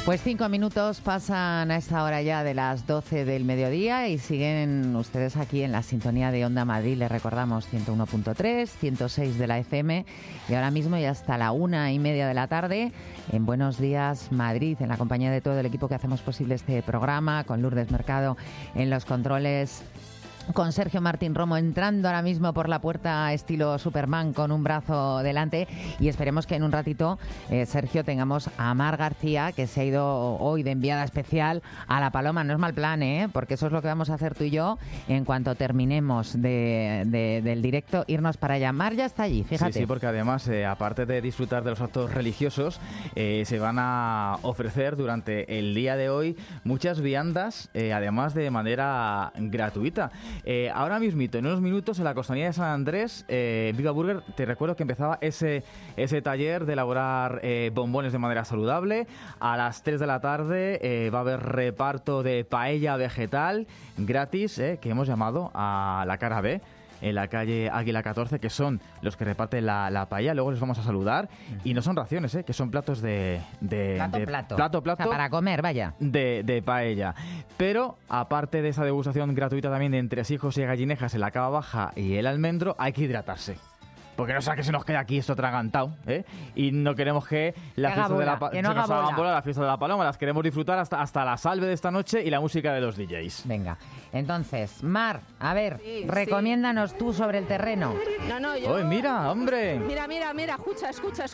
Pues 5 minutos pasan a esta hora ya de las 12 del mediodía y siguen ustedes aquí en la sintonía de Onda Madrid. Les recordamos 101.3, 106 de la FM y ahora mismo y hasta la 1:30 de la tarde en Buenos Días Madrid, en la compañía de todo el equipo que hacemos posible este programa, con Lourdes Mercado en los controles, con Sergio Martín Romo entrando ahora mismo por la puerta estilo Superman con un brazo delante, y esperemos que en un ratito, Sergio, tengamos a Mar García, que se ha ido hoy de enviada especial a La Paloma. No es mal plan, porque eso es lo que vamos a hacer tú y yo en cuanto terminemos del directo, irnos para allá. Mar ya está allí, fíjate. Sí, porque además, aparte de disfrutar de los actos religiosos, se van a ofrecer durante el día de hoy muchas viandas, además de manera gratuita. Ahora mismito, en unos minutos, en la costanía de San Andrés, Viva Burger, te recuerdo que empezaba ese taller de elaborar bombones de manera saludable. A las 3 de la tarde va a haber reparto de paella vegetal gratis, que hemos llamado a la cara B, en la calle Águila 14, que son los que reparten la paella. Luego les vamos a saludar. Y no son raciones, que son platos plato. O sea, para comer, vaya. De paella. Pero, aparte de esa degustación gratuita también de entresijos y gallinejas en la cava baja y el almendro, hay que hidratarse. Porque no sea que se nos quede aquí esto atragantado, y no queremos que la fiesta de la la fiesta de la Paloma. Las queremos disfrutar hasta la salve de esta noche y la música de los DJs. Venga, entonces, Mar, a ver, recomiéndanos tú sobre el terreno. No, yo... ¡Oye, mira, hombre! Mira, escucha.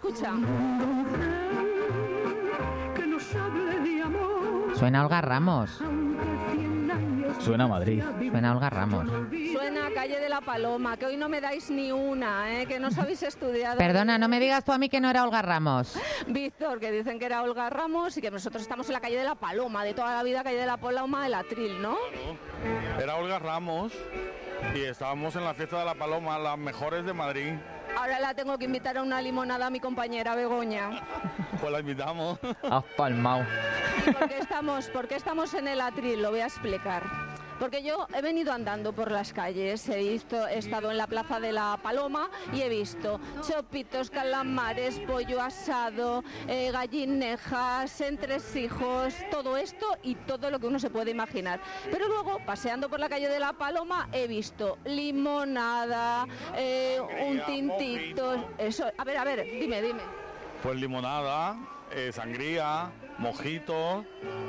Suena Olga Ramos. Suena a Madrid. Suena Olga Ramos. Suena Calle de la Paloma, que hoy no me dais ni una, que no os habéis estudiado. Perdona, no me digas tú a mí que no era Olga Ramos. Víctor, que dicen que era Olga Ramos y que nosotros estamos en la Calle de la Paloma, de toda la vida, Calle de la Paloma, el Atril, ¿no? Claro, era Olga Ramos y estábamos en la fiesta de la Paloma, las mejores de Madrid. Ahora la tengo que invitar a una limonada a mi compañera Begoña. Pues la invitamos. Has palmao. ¿Por qué estamos en el Atril? Lo voy a explicar. Porque yo he venido andando por las calles, he estado en la Plaza de la Paloma y he visto chopitos, calamares, pollo asado, gallinejas, entresijos, todo esto y todo lo que uno se puede imaginar. Pero luego, paseando por la calle de la Paloma, he visto limonada, un tintito, eso. A ver, dime. Pues limonada, sangría, mojito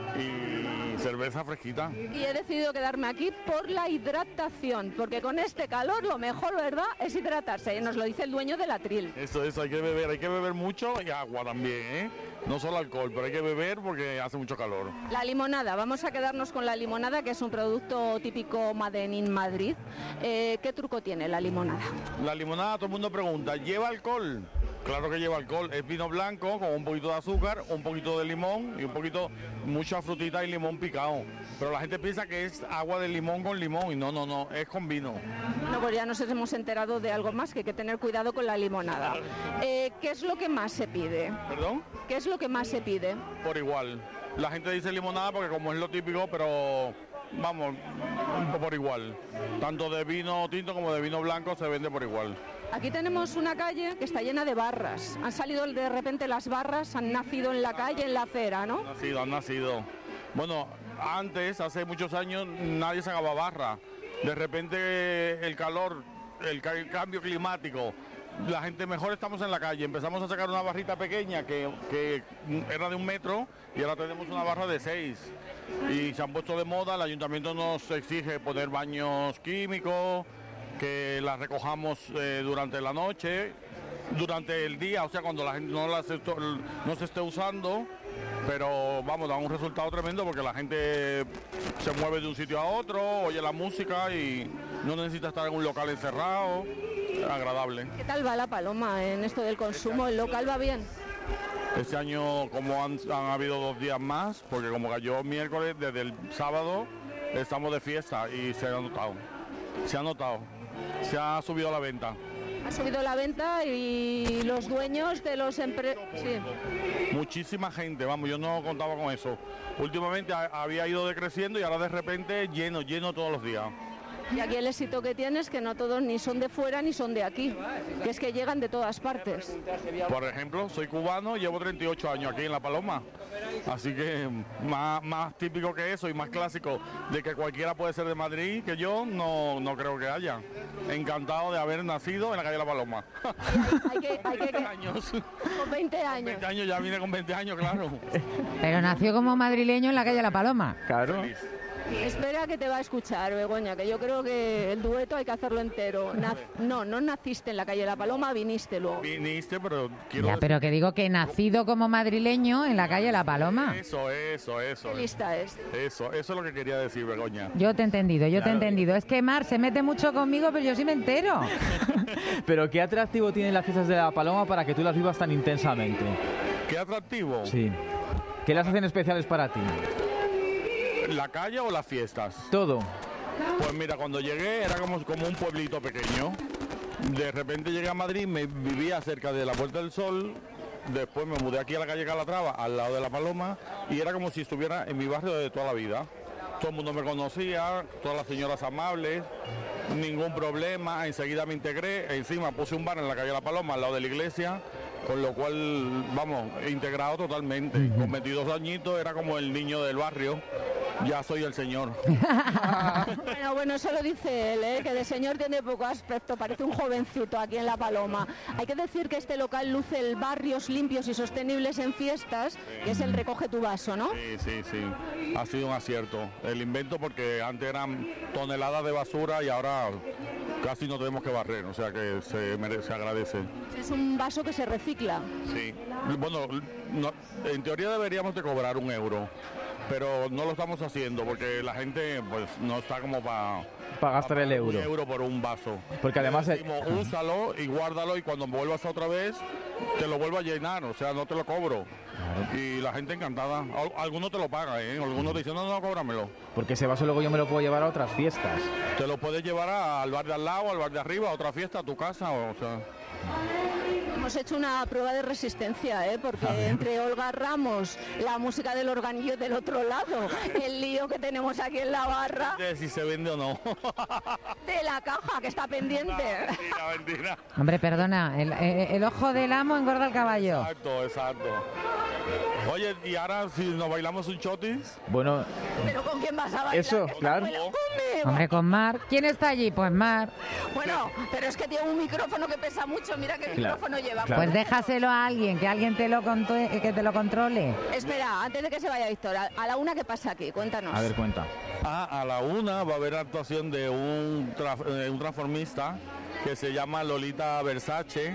y cerveza fresquita. Y he decidido quedarme aquí por la hidratación, porque con este calor lo mejor, ¿verdad?, es hidratarse, y nos lo dice el dueño del Atril. Eso, hay que beber mucho y agua también, No solo alcohol, pero hay que beber porque hace mucho calor. La limonada, vamos a quedarnos con la limonada, que es un producto típico Made in Madrid. ¿Qué truco tiene la limonada? La limonada, todo el mundo pregunta, ¿lleva alcohol? Claro que lleva alcohol, es vino blanco con un poquito de azúcar, un poquito de limón y mucha frutita y limón picado. Pero la gente piensa que es agua de limón con limón y no, es con vino. Bueno, pues ya nos hemos enterado de algo más, que hay que tener cuidado con la limonada. ¿Qué es lo que más se pide? ¿Perdón? ¿Qué es lo que más se pide? Por igual. La gente dice limonada porque como es lo típico, pero vamos, por igual. Tanto de vino tinto como de vino blanco se vende por igual. Aquí tenemos una calle que está llena de barras. Han salido de repente las barras, han nacido en la calle, en la acera, ¿no? Han nacido. Bueno, antes, hace muchos años, nadie sacaba barra. De repente el calor, el cambio climático, la gente mejor estamos en la calle. Empezamos a sacar una barrita pequeña que era de 1 metro y ahora tenemos una barra de 6. Y se han puesto de moda, el ayuntamiento nos exige poner baños químicos, que las recojamos durante la noche, durante el día, o sea, cuando la gente no se esté usando, pero vamos, da un resultado tremendo porque la gente se mueve de un sitio a otro, oye la música y no necesita estar en un local encerrado, agradable. ¿Qué tal va la Paloma en esto del consumo? ¿El local va bien? Este año, como han habido 2 días más, porque como cayó miércoles, desde el sábado estamos de fiesta y se ha notado. Se ha subido la venta. Ha subido la venta y los dueños de los sí. Muchísima gente, vamos, yo no contaba con eso. Últimamente había ido decreciendo y ahora de repente lleno todos los días. Y aquí el éxito que tienes es que no todos ni son de fuera ni son de aquí, que es que llegan de todas partes. Por ejemplo, soy cubano, llevo 38 años aquí en La Paloma, así que más típico que eso y más clásico de que cualquiera puede ser de Madrid que yo, no creo que haya. Encantado de haber nacido en la calle La Paloma. Hay que 20 años. con 20 años. 20 años, ya vine con 20 años, claro. Pero nació como madrileño en la calle La Paloma. Claro. Feliz. Espera que te va a escuchar, Begoña, que yo creo que el dueto hay que hacerlo entero. No naciste en la calle La Paloma, viniste luego. Viniste, pero quiero Ya, pero que digo que nacido como madrileño en la calle La Paloma. Eso. ¿Qué lista es? Eso es lo que quería decir, Begoña. Yo te he entendido, yo te he entendido. Es que Mar se mete mucho conmigo, pero yo sí me entero. Pero ¿qué atractivo tienen las fiestas de La Paloma para que tú las vivas tan intensamente? ¿Qué atractivo? Sí. ¿Qué las hacen especiales para ti? ¿La calle o las fiestas? Todo. Pues mira, cuando llegué era como un pueblito pequeño. De repente llegué a Madrid, me vivía cerca de la Puerta del Sol. Después me mudé aquí a la calle Calatrava, al lado de La Paloma, y era como si estuviera en mi barrio de toda la vida. Todo el mundo me conocía, todas las señoras amables, ningún problema. Enseguida me integré, encima puse un bar en la calle La Paloma, al lado de la iglesia, con lo cual, vamos, integrado totalmente. Con 22 añitos era como el niño del barrio. Ya soy el señor. Bueno, eso lo dice él, ¿eh? Que de señor tiene poco aspecto, parece un jovencito aquí en La Paloma. Hay que decir que este local luce el barrios limpios y sostenibles en fiestas, que es el recoge tu vaso, ¿no? Sí. Ha sido un acierto el invento, porque antes eran toneladas de basura y ahora casi no tenemos que barrer, o sea que se agradece. Es un vaso que se recicla. Sí. Bueno, en teoría deberíamos de cobrar €1, pero no lo estamos haciendo porque la gente pues no está como para Gastar el euro. €1 por un vaso. Porque además decimos, úsalo y guárdalo, y cuando vuelvas otra vez te lo vuelvo a llenar, o sea, no te lo cobro. Y la gente encantada. Algunos te lo pagan, algunos te dicen, no, cóbramelo. Porque ese vaso luego yo me lo puedo llevar a otras fiestas. Te lo puedes llevar al bar de al lado, al bar de arriba, a otra fiesta, a tu casa, o sea. Hemos hecho una prueba de resistencia, porque entre Olga Ramos, la música del organillo del otro lado, el lío que tenemos aquí en la barra, De si se vende o no. de la caja que está pendiente. Mentira. Hombre, perdona, el ojo del amo engorda al caballo. Exacto. Oye, y ahora si nos bailamos un chotis. Bueno, ¿Pero con quién vas a bailar? Eso, Que está claro. muy lejos, hombre. Hombre, con Mar. ¿Quién está allí? Pues Mar. Bueno, pero es que tiene un micrófono que pesa mucho, mira qué Claro, micrófono lleva. claro. Pues déjaselo a alguien, que alguien te lo controle. Espera, antes de que se vaya Víctor, a la una, ¿qué pasa aquí? Cuéntanos. a ver, cuenta. A la 1 va a haber actuación de un transformista que se llama Lolita Versace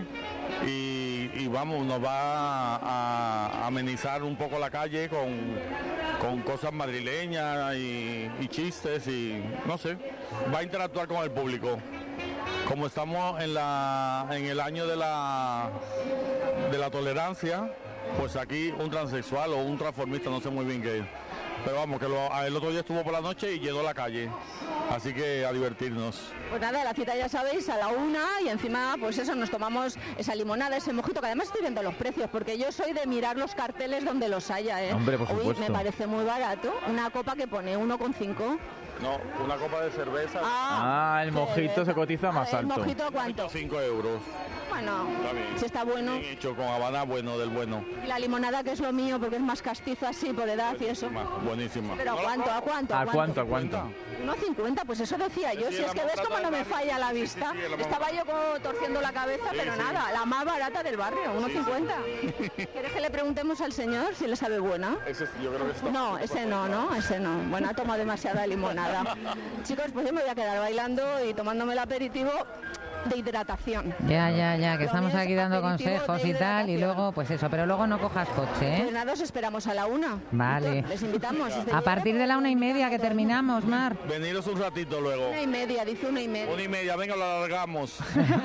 y vamos, nos va a amenizar un poco la calle con cosas madrileñas y chistes y no sé, va a interactuar con el público. Como estamos en el año de la tolerancia, pues aquí un transexual o un transformista, no sé muy bien qué es. Pero vamos, que el otro día estuvo por la noche y llenó la calle. Así que a divertirnos. Pues nada, la cita ya sabéis, a la una, y encima, pues eso, nos tomamos esa limonada, ese mojito, que además estoy viendo los precios, porque yo soy de mirar los carteles donde los haya, ¿eh? Hombre, por Uy, supuesto. me parece muy barato. Una copa que pone 1,5. No, una copa de cerveza. El mojito se cotiza más ¿El alto. mojito cuánto? 5 euros. Bueno, Está bien. si está bueno. Bien hecho, con habana bueno, del bueno. Y la limonada, que es lo mío, porque es más castizo así, por edad y eso. Buenísima. Pero ¿a cuánto? ¿A cuánto? ¿A cuánto? 1,50, pues eso decía yo. Sí, Si es que la ves más cómo no me barata de falla la Madrid. vista. Sí, sí, la más Estaba yo como torciendo la cabeza, Sí, pero sí. nada, la más barata del barrio, 1,50. ¿Quieres que le preguntemos al señor si le sabe buena? Ese yo creo que está. No, ese no, ese no. Bueno, ha tomado demasiada limonada. Chicos, pues yo me voy a quedar bailando y tomándome el aperitivo de hidratación. Ya, que Lo estamos mío es aquí dando aperitivo consejos de y tal, y hidratación. luego, pues eso, pero luego no cojas coche, Pues ¿eh? nada, os esperamos a la una. Vale. Víctor, les invitamos. A partir de la 1:30 que terminamos, Mar. Veniros un ratito luego. 1:30, dice 1:30. 1:30, venga, lo alargamos.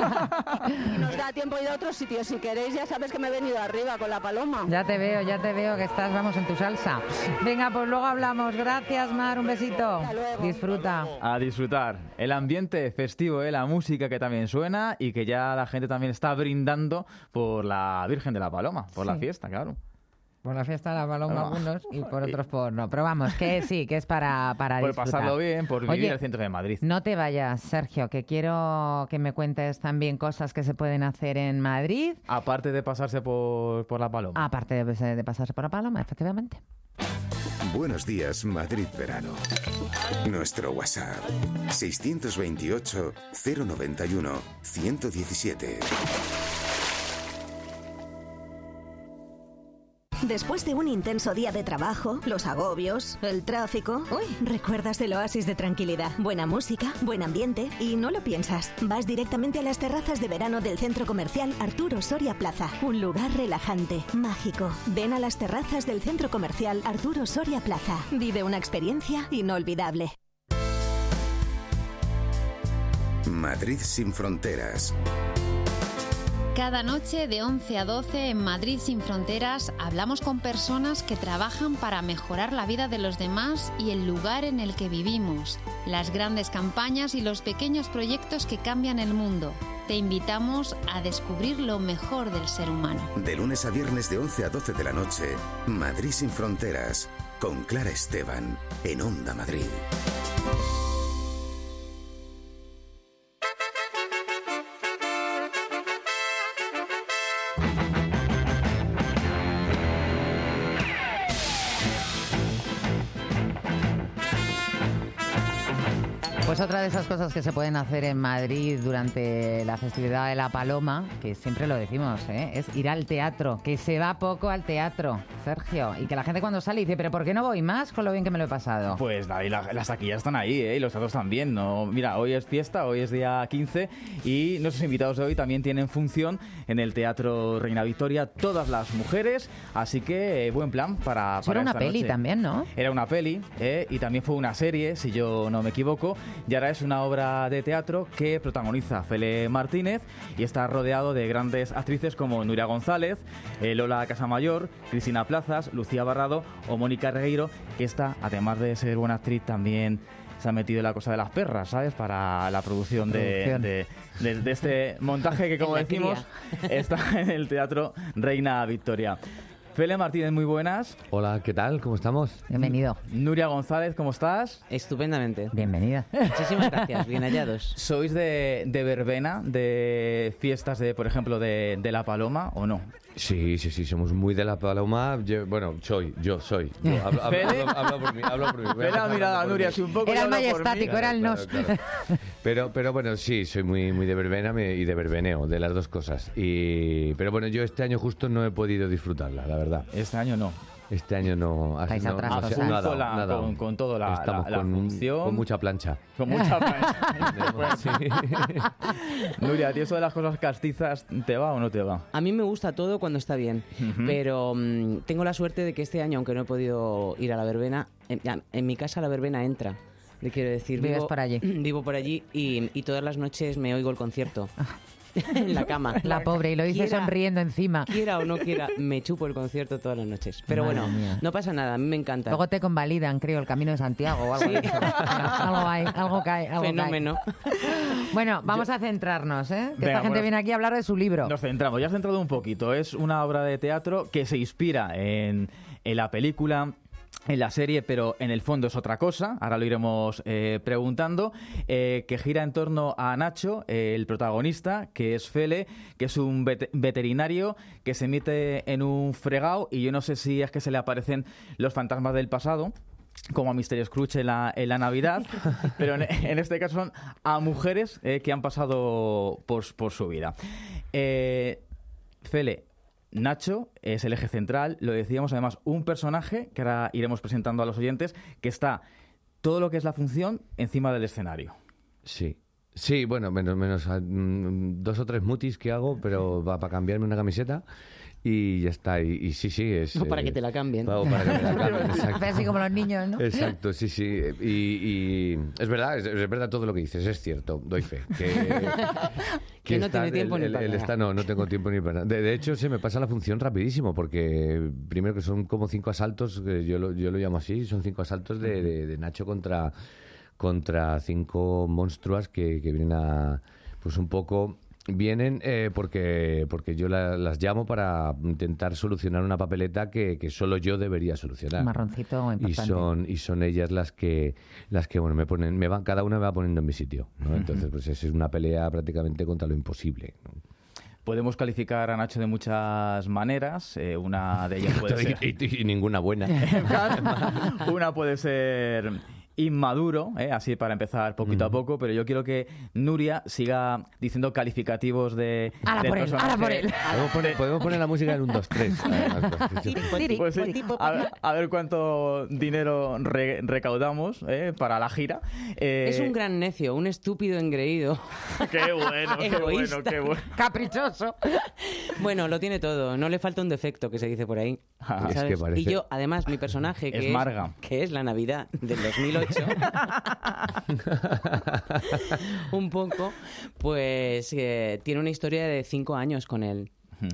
Y nos da tiempo de ir a otros sitios. Si queréis, ya sabes que me he venido arriba con la paloma. Ya te veo que estás, vamos, en tu salsa. Venga, pues luego hablamos. Gracias, Mar, un besito. Hasta luego. Disfruta. A disfrutar. El ambiente festivo, la música que también suena y que ya la gente también está brindando por la Virgen de la Paloma, por la Sí. fiesta, claro. Por la fiesta de la paloma algunos y por otros por no. Pero vamos, que sí, que es para Por disfrutar. pasarlo bien, por vivir Oye, en el centro de Madrid. No te vayas, Sergio, que quiero que me cuentes también cosas que se pueden hacer en Madrid. Aparte de pasarse por la Paloma. Aparte de pasarse por la paloma, efectivamente. Buenos días, Madrid Verano. Nuestro WhatsApp 628 091 117. Después de un intenso día de trabajo, los agobios, el tráfico... Uy, recuerdas el oasis de tranquilidad. Buena música, buen ambiente y no lo piensas. Vas directamente a las terrazas de verano del Centro Comercial Arturo Soria Plaza. Un lugar relajante, mágico. Ven a las terrazas del Centro Comercial Arturo Soria Plaza. Vive una experiencia inolvidable. Madrid sin fronteras. Cada noche de 11 a 12 en Madrid sin Fronteras hablamos con personas que trabajan para mejorar la vida de los demás y el lugar en el que vivimos, las grandes campañas y los pequeños proyectos que cambian el mundo. Te invitamos a descubrir lo mejor del ser humano. De lunes a viernes de 11 a 12 de la noche, Madrid sin fronteras, con Clara Esteban, en Onda Madrid. Pues otra de esas cosas que se pueden hacer en Madrid durante la festividad de la Paloma, que siempre lo decimos, es ir al teatro, que se va poco al teatro, Sergio, y que la gente cuando sale dice, pero ¿por qué no voy más con lo bien que me lo he pasado? Pues David, las taquillas están ahí, y los teatros también, ¿no? Mira, hoy es fiesta, hoy es día 15 y nuestros invitados de hoy también tienen función en el Teatro Reina Victoria, todas las mujeres, así que buen plan para Eso era una esta peli noche. también, ¿no? Era una peli y también fue una serie, si yo no me equivoco, y ahora es una obra de teatro que protagoniza Fele Martínez y está rodeado de grandes actrices como Nuria González, Lola Casamayor, Cristina Plazas, Lucía Barrado o Mónica Regueiro, que esta, además de ser buena actriz, también se ha metido en la cosa de las perras, ¿sabes? Para la producción de este montaje que, como decimos, está en el Teatro Reina Victoria. Fele Martínez, muy buenas. Hola, ¿qué tal? ¿Cómo estamos? Bienvenido. Nuria González, ¿cómo estás? Estupendamente. Bienvenida. Muchísimas gracias, bien hallados. ¿Sois de verbena, de fiestas, por ejemplo, de La Paloma o no? Sí, somos muy de la Paloma. Yo soy. Hablo por mí. Ve la mirada, Nuria, si un poco... Era el habla por mí. majestático, era el nos. Claro. Pero bueno, sí, soy muy de verbena y de verbeneo, de las dos cosas. Pero bueno, yo este año justo no he podido disfrutarla, la verdad. Este año no. Este año no. Estáis no, atrás, no, o sea, no ha dado, con no ha dado. con toda la Estamos función. con mucha plancha. Con mucha plancha. Sí. Nuria, ¿a ti eso de las cosas castizas te va o no te va? A mí me gusta todo cuando está bien, pero tengo la suerte de que este año, aunque no he podido ir a la verbena, en mi casa la verbena entra. Le quiero decir, ¿Vives por allí? Vivo por allí y todas las noches me oigo el concierto. En la cama. La pobre, y lo dice sonriendo encima. Quiera o no quiera, me chupo el concierto todas las noches. Pero Madre bueno, mía. no pasa nada, a mí me encanta. Luego te convalidan, creo, el Camino de Santiago o algo. Sí. Algo hay, algo cae. Fenómeno. Bueno, vamos a centrarnos, que Venga, esta gente bueno, viene aquí a hablar de su libro. Nos centramos, ya has centrado un poquito. Es una obra de teatro que se inspira en la película, en la serie, pero en el fondo es otra cosa. Ahora lo iremos preguntando. Que gira en torno a Nacho, el protagonista, que es Fele, que es un veterinario que se mete en un fregado y yo no sé si es que se le aparecen los fantasmas del pasado, como a Mr. Scrooge en la Navidad, pero en este caso son a mujeres que han pasado por su vida. Fele, Nacho es el eje central, lo decíamos, además un personaje que ahora iremos presentando a los oyentes, que está todo lo que es la función encima del escenario. Sí, bueno, menos 2 o 3 mutis que hago, pero va para cambiarme una camiseta y ya está. Y sí, es... No, para que te la cambien. Para que me la cambien, exacto. Así como los niños, ¿no? Exacto, sí. Y es verdad todo lo que dices, es cierto, doy fe. Que no tiene tiempo ni para nada. No tengo tiempo ni para nada. De hecho, se me pasa la función rapidísimo, porque primero que son como 5 asaltos, yo lo llamo así, son 5 asaltos de Nacho contra 5 monstruas que vienen a, pues un poco Vienen porque yo las llamo para intentar solucionar una papeleta que solo yo debería solucionar. Un marroncito importante. Y son ellas las que bueno, cada una me va poniendo en mi sitio, ¿no? Entonces, pues es una pelea prácticamente contra lo imposible, ¿no? Podemos calificar a Nacho de muchas maneras. Una de ellas puede ser... y ninguna buena. Una puede ser... inmaduro, así para empezar poquito a poco, pero yo quiero que Nuria siga diciendo calificativos de ahora por él. Podemos poner la música en 1, 2, 3. Pues sí, a ver cuánto dinero recaudamos para la gira. Es un gran necio, un estúpido engreído. Qué bueno, qué bueno. Caprichoso. Bueno, lo tiene todo, no le falta un defecto, que se dice por ahí. Es que parece... Y yo, además, mi personaje, es Marga, que es la Navidad del 2008, un poco, pues tiene una historia de 5 años con él.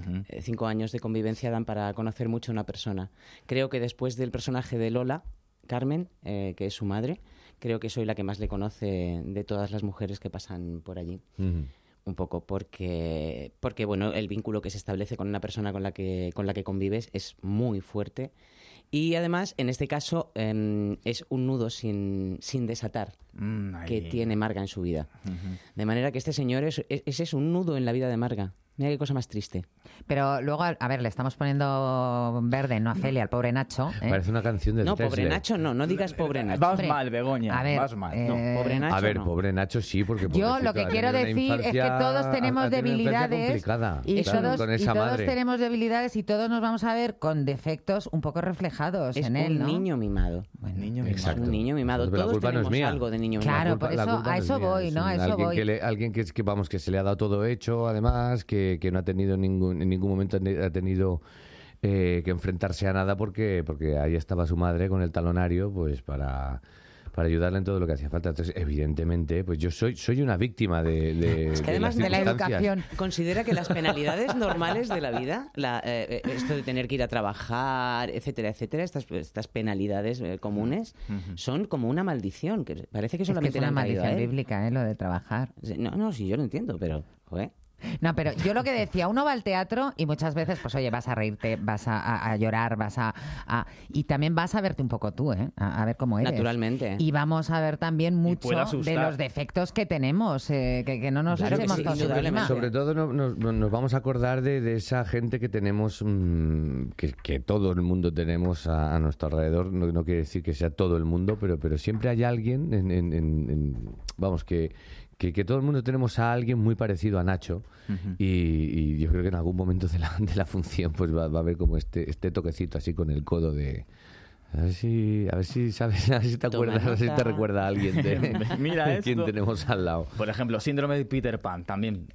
5 años de convivencia dan para conocer mucho a una persona. Creo que después del personaje de Lola, Carmen, que es su madre, creo que soy la que más le conoce de todas las mujeres que pasan por allí. Un poco porque bueno, el vínculo que se establece con una persona con la que convives es muy fuerte. Y además, en este caso, es un nudo sin desatar que tiene Marga en su vida. De manera que este señor es un nudo en la vida de Marga. Mira qué cosa más triste. Pero luego, a ver, le estamos poniendo verde, no a Celia, al pobre Nacho. Parece una canción de No, Tesla. pobre Nacho no digas pobre Nacho. Vas mal, Begoña, a ver, vas mal. No, pobre Nacho A ver, no. pobre Nacho sí, porque... Yo lo que quiero decir es que todos tenemos debilidades y todos tenemos debilidades y todos nos vamos a ver con defectos un poco reflejados es en él, ¿no? Un niño mimado. Bueno, Exacto. Un niño mimado. Pero la Todos culpa no es tenemos mía. algo de niño Claro, mimado. por eso, a eso voy, ¿no? A eso voy. Alguien que se le ha dado todo hecho, además, que no ha tenido en ningún momento ha tenido que enfrentarse a nada porque ahí estaba su madre con el talonario, pues para ayudarle en todo lo que hacía falta. Entonces, evidentemente, pues yo soy una víctima de Es que además las de la circunstancias. educación. Considera que las penalidades normales de la vida, esto de tener que ir a trabajar, etcétera, etcétera, estas penalidades comunes, son como una maldición. Que parece que Es solamente que es una le han caído a maldición él. bíblica, lo de trabajar. No, sí, yo lo entiendo, pero, joder. No, pero yo lo que decía, uno va al teatro y muchas veces, pues oye, vas a reírte, vas a llorar, y también vas a verte un poco tú, a ver cómo eres. Naturalmente. Y vamos a ver también mucho puede asustar. de los defectos que tenemos, que no nos Claro que echemos sí, todos indudablemente. encima. Sobre todo nos vamos a acordar de esa gente que tenemos, que todo el mundo tenemos a nuestro alrededor. No quiere decir que sea todo el mundo, pero siempre hay alguien, vamos, que todo el mundo tenemos a alguien muy parecido a Nacho. Y yo creo que en algún momento de la función pues va a haber como este toquecito así con el codo de... A ver si sabes, a ver si te acuerdas, a ver si te recuerda a alguien de Mira esto. quién tenemos al lado. Por ejemplo, síndrome de Peter Pan, también.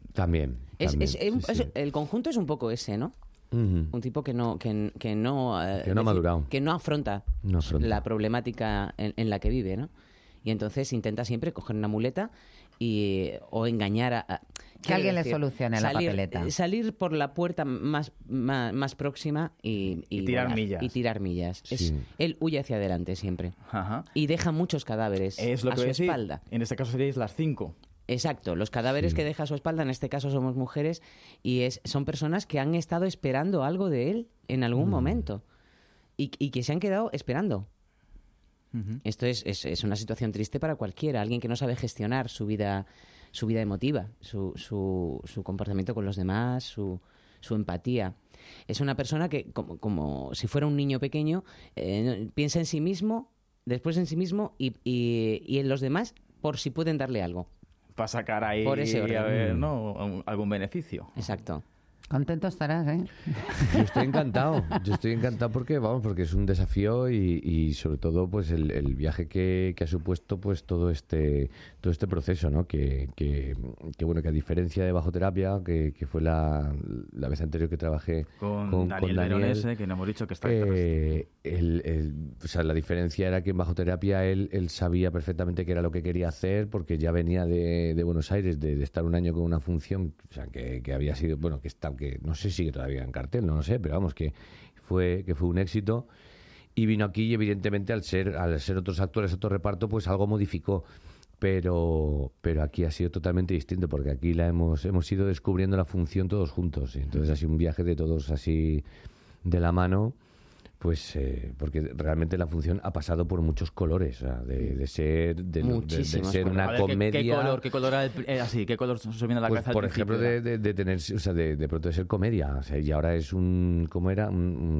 El conjunto es un poco ese, ¿no? Un tipo que no ha madurado. Que no afronta la problemática en la que vive, ¿no? Y entonces intenta siempre coger una muleta o engañar a que alguien le solucione la papeleta. Salir por la puerta más próxima y tirar volar, millas. Y tirar millas. Sí. Él huye hacia adelante siempre. Ajá. Y deja muchos cadáveres Es lo a que su voy a decir. espalda. En este caso seríais las 5. Exacto, los cadáveres que deja a su espalda, en este caso somos mujeres, y son personas que han estado esperando algo de él en algún momento y que se han quedado esperando. Esto es una situación triste para cualquiera, alguien que no sabe gestionar su vida emotiva, su comportamiento con los demás, su empatía. Es una persona que, como si fuera un niño pequeño, piensa en sí mismo, después en sí mismo y en los demás por si pueden darle algo. Para sacar ahí Por ese orden. a ver, ¿no? algún beneficio. Exacto. Contento estarás, ¿eh? Yo estoy encantado porque es un desafío y sobre todo pues el viaje que ha supuesto pues todo este proceso, ¿no? Que bueno, que a diferencia de Bajoterapia, que fue la vez anterior que trabajé con Daniel Veronese, que no hemos dicho que está o sea, la diferencia era que en Bajoterapia él sabía perfectamente qué era lo que quería hacer, porque ya venía de Buenos Aires de estar un año con una función, o sea, que había sido, bueno, que no sé si sigue todavía en cartel, no lo sé, pero vamos, que fue un éxito, y vino aquí y evidentemente al ser otros actores, otro reparto, pues algo modificó. Pero aquí ha sido totalmente distinto, porque aquí hemos ido descubriendo la función todos juntos. Y entonces ha sido un viaje de todos así de la mano, pues porque realmente la función ha pasado por muchos colores, o sea, de ser una comedia. ¿Qué color era así? ¿Qué color se viene a la pues, cabeza? Por ejemplo, de tener, o sea, de pronto de ser comedia, o sea, y ahora es ¿cómo era?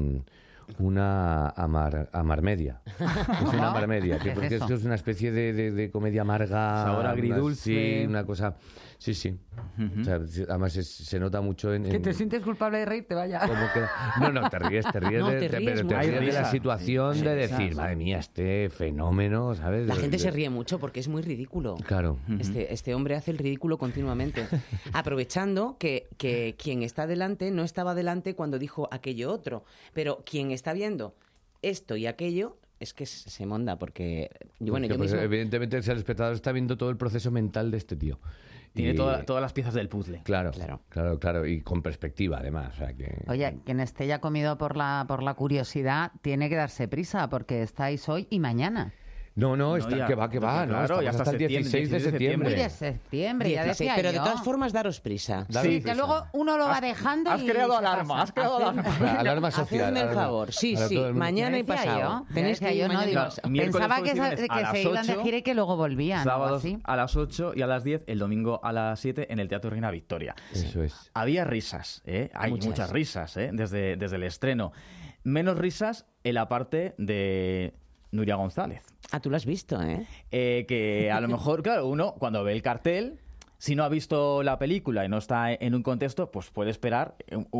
Una amarmedia. Es una amarmedia, porque es una especie de comedia amarga. Sabor agridulce. Sí, una cosa... Sí. O sea, además se nota mucho en... Que te sientes culpable de reírte, vaya. No, te ríes No, te ríes de la risa. situación Sí, de decir, sí. madre mía, este fenómeno, ¿sabes? La gente se ríe mucho porque es muy ridículo. Claro. Este hombre hace el ridículo continuamente, aprovechando que quien está delante no estaba delante cuando dijo aquello otro, pero quien está viendo esto y aquello es que se monda, porque yo mismo... Evidentemente el espectador está viendo todo el proceso mental de este tío. Tiene todas las piezas del puzzle. Claro, y con perspectiva, además. O sea, que... Oye, quien esté ya comido por la curiosidad tiene que darse prisa, porque estáis hoy y mañana. No, está, ya. que va, Claro, ya hasta el 16 de septiembre. Uy, de septiembre, ya decía pero yo. de todas formas, daros prisa. Sí, que luego uno lo va dejando Has y creado se alarma, pasa. has creado alarma. Alarma social. Hacedme el alarma. favor. Sí, Para todo el mundo. mañana y Ya decía pasado. yo, Tenéis ya que decía ir yo, no, mañana. digo, Miércoles pensaba que prohibiciones a las se iban de 8, gira y que luego volvían. o algo Sábados así. a las 8 y a las 10, el domingo a las 7 en el Teatro Reina Victoria. Eso es. Había risas, hay muchas risas desde el estreno. Menos risas en la parte de Nuria González. Ah, tú lo has visto, ¿eh? Que a lo mejor, claro, uno cuando ve el cartel, si no ha visto la película y no está en un contexto, pues puede esperar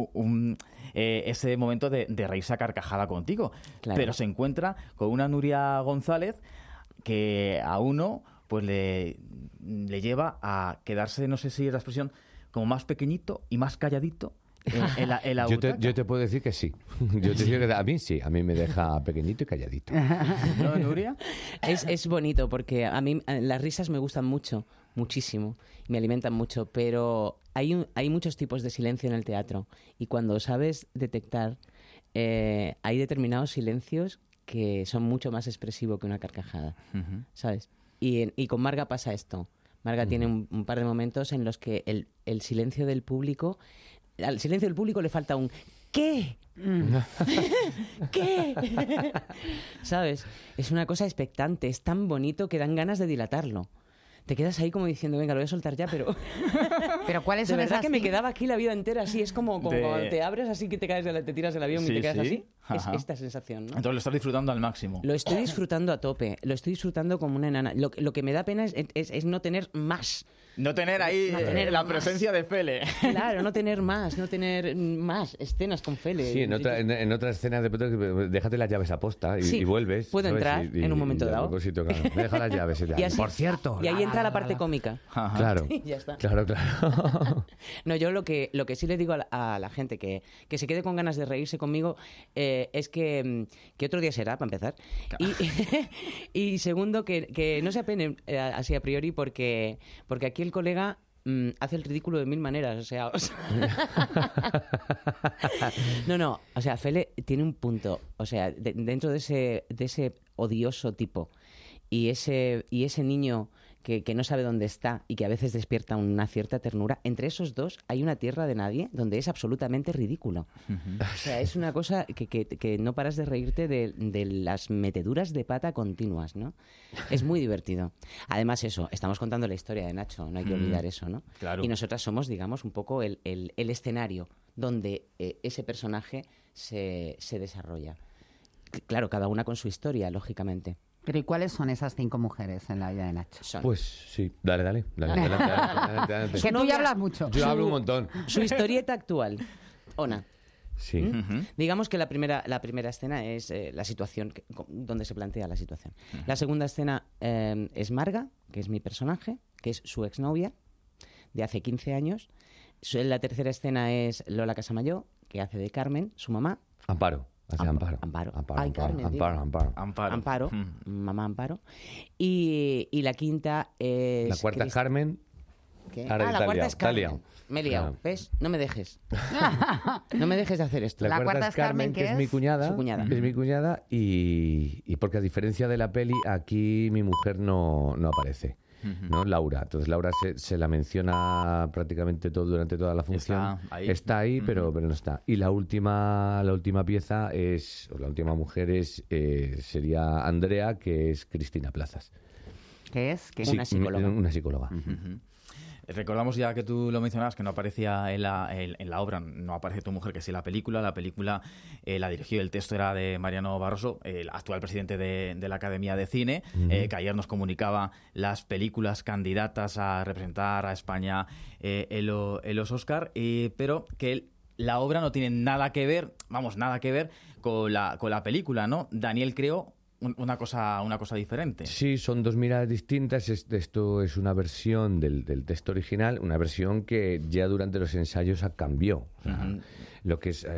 ese momento de reírse a carcajada contigo. Claro. Pero se encuentra con una Nuria González que a uno pues le lleva a quedarse, no sé si es la expresión, como más pequeñito y más calladito en la butaca. Yo te puedo decir que sí. Yo te digo que a mí sí. A mí me deja pequeñito y calladito. ¿No, Nuria? Es bonito porque a mí las risas me gustan mucho, muchísimo, me alimentan mucho, pero hay muchos tipos de silencio en el teatro y cuando sabes detectar, hay determinados silencios que son mucho más expresivos que una carcajada, ¿sabes? Y con Marga pasa esto. Marga tiene un par de momentos en los que el silencio del público... Al silencio del público le falta un ¿qué? ¿Qué? ¿Sabes? Es una cosa expectante, es tan bonito que dan ganas de dilatarlo. Te quedas ahí como diciendo, venga, lo voy a soltar ya, pero... Pero ¿cuáles son de verdad esas que me quedaba aquí la vida entera así, es como cuando te abres así que te caes, te tiras del avión y te quedas así. Es esta sensación, ¿no? Entonces lo estás disfrutando al máximo. Lo estoy disfrutando a tope, lo estoy disfrutando como una enana. Lo que me da pena es no tener más. No tener ahí la presencia de Fele. Claro, no tener más escenas con Fele. Sí, en otra escena de pronto déjate las llaves a posta y vuelves. Puedo ¿sabes? entrar en un momento dado. Propósito, claro. Me deja las llaves. Y así, por cierto. Y ahí entra la parte cómica. Claro. Ya está. Claro. No, yo lo que sí le digo a la gente que se quede con ganas de reírse conmigo es que otro día será, para empezar. Y segundo, que no se apenen así a priori porque aquí el colega hace el ridículo de mil maneras, o sea... No, o sea, Fele tiene un punto, o sea, dentro de ese odioso tipo y ese niño que no sabe dónde está y que a veces despierta una cierta ternura, entre esos dos hay una tierra de nadie donde es absolutamente ridículo. O sea, es una cosa que no paras de reírte de las meteduras de pata continuas, ¿no? Es muy divertido. Además eso, estamos contando la historia de Nacho, no hay que olvidar eso, ¿no? Claro. Y nosotras somos, digamos, un poco el escenario donde ese personaje se desarrolla. Claro, cada una con su historia, lógicamente. Pero ¿y cuáles son esas 5 mujeres en la vida de Nacho? Pues sí, dale. Es que tú ya hablas mucho. Yo hablo un montón. Su historieta actual, Ona. Sí. Digamos que la primera escena es la situación, donde se plantea la situación. La segunda escena es Marga, que es mi personaje, que es su exnovia, de hace 15 años. La tercera escena es Lola Casamayor, que hace de Carmen, su mamá. Amparo. Amparo. Ay, Carmen, Amparo. Mamá Amparo. Y la quinta es... La cuarta es Carmen. ¿Qué? Ahora La cuarta es Carmen. Carmen. Me he liado, Claro. ¿ves? No me dejes. No me dejes de hacer esto. La cuarta es Carmen, que es mi cuñada. Su cuñada. Es mi cuñada y porque a diferencia de la peli, aquí mi mujer no aparece. ¿no? Laura. Entonces Laura se la menciona prácticamente durante toda la función. Está ahí, pero no está. Y la última pieza o la última mujer sería Andrea, que es Cristina Plazas. ¿Qué es? Sí, una psicóloga. Una psicóloga. Recordamos ya que tú lo mencionabas, que no aparecía en la obra, no aparece tu mujer, que sí en la película. La película la dirigió, el texto era de Mariano Barroso, el actual presidente de la Academia de Cine, que ayer nos comunicaba las películas candidatas a representar a España en los Oscar, pero que la obra no tiene nada que ver con la película, ¿no? Daniel creó una cosa diferente. Sí, son dos miradas distintas. Esto es una versión del texto original, una versión que ya durante los ensayos cambió. O sea, lo que es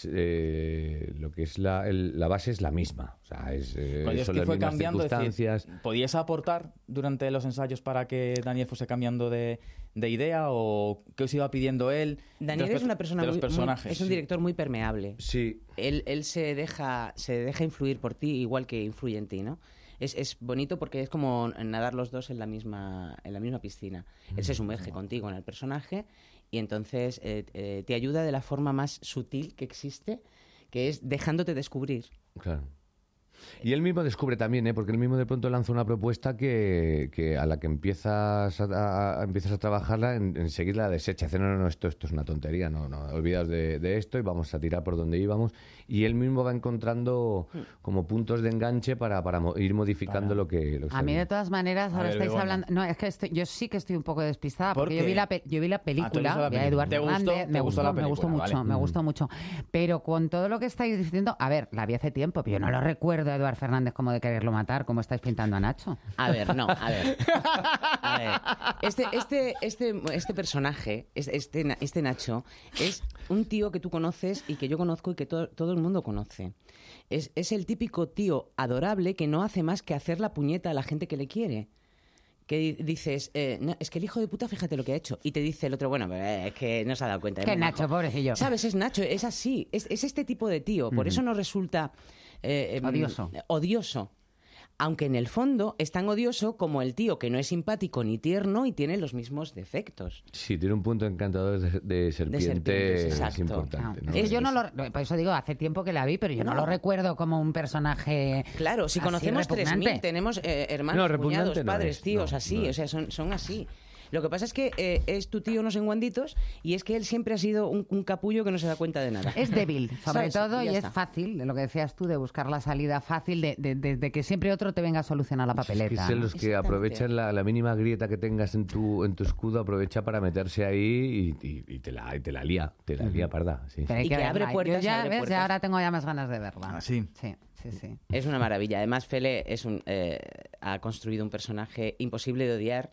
la base es la misma. O sea, son las mismas circunstancias. ¿Podías aportar durante los ensayos para que Daniel fuese cambiando de idea, o qué os iba pidiendo él? Daniel es una persona es un director muy permeable. Sí. Él se deja influir por ti igual que influye en ti, ¿no? Es bonito porque es como nadar los dos en la misma piscina. Él se sumerge contigo en el personaje y entonces te ayuda de la forma más sutil que existe, que es dejándote descubrir. Claro. Y él mismo descubre también, porque él mismo de pronto lanza una propuesta que a la que empiezas a trabajarla, enseguida la desecha. Dice, no, esto es una tontería, no olvidas de esto y vamos a tirar por donde íbamos. Y él mismo va encontrando como puntos de enganche para ir modificando lo que a mí, de todas maneras, ahora estáis hablando... No, es que yo sí que estoy un poco despistada, porque yo vi la película de Eduard Fernández. Me gustó mucho. Pero con todo lo que estáis diciendo... A ver, la vi hace tiempo, pero yo no lo recuerdo a Eduard Fernández como de quererlo matar, como estáis pintando a Nacho. A ver. Este personaje, este Nacho, es un tío que tú conoces y que yo conozco y que todo el mundo conoce. Es el típico tío adorable que no hace más que hacer la puñeta a la gente que le quiere. Que dices, no, es que el hijo de puta, fíjate lo que ha hecho. Y te dice el otro, bueno, pero es que no se ha dado cuenta. Que Nacho, pobrecillo. ¿Sabes? Es Nacho, es así. Es este tipo de tío. Por eso no resulta... odioso. Aunque en el fondo es tan odioso como el tío que no es simpático ni tierno y tiene los mismos defectos. Sí, tiene un punto encantador de serpiente, es importante. ¿no? Yo por eso digo, hace tiempo que la vi, pero yo no lo recuerdo como un personaje. Claro, si conocemos 3.000, tenemos hermanos, cuñados, padres, tíos, así, o sea, son así. Lo que pasa es que es tu tío unos enguanditos y es que él siempre ha sido un capullo que no se da cuenta de nada. Es débil, sobre todo, y es fácil, de lo que decías tú, de buscar la salida fácil, de que siempre otro te venga a solucionar la papeleta. Es que son los que aprovechan la mínima grieta que tengas en tu escudo, aprovecha para meterse ahí y te la lía parda. Sí. Pero y que abre puertas. Ya ahora tengo ya más ganas de verla. Sí. Sí. Es una maravilla. Además, Fele ha construido un personaje imposible de odiar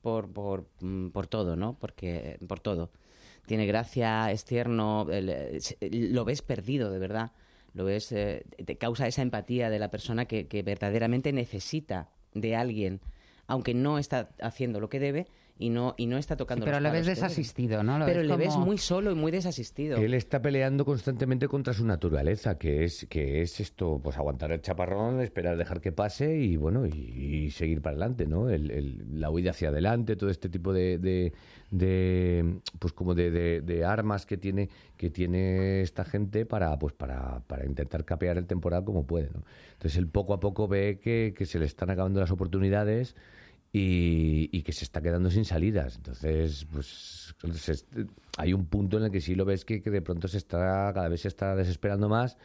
por todo, ¿no? Porque por todo. Tiene gracia, es tierno, lo ves perdido, de verdad. Lo ves, te causa esa empatía de la persona que verdaderamente necesita de alguien, aunque no está haciendo lo que debe y no está tocando los palos. Pero le ves desasistido, ¿no? Pero le ves muy solo y muy desasistido. Él está peleando constantemente contra su naturaleza, que es esto, pues aguantar el chaparrón, esperar, dejar que pase y bueno, y seguir para adelante, ¿no? La huida hacia adelante, todo este tipo de pues como de armas que tiene esta gente para intentar capear el temporal como puede, ¿no? Entonces él poco a poco ve que se le están acabando las oportunidades y que se está quedando sin salidas. Entonces, pues hay un punto en el que sí lo ves que de pronto cada vez se está desesperando más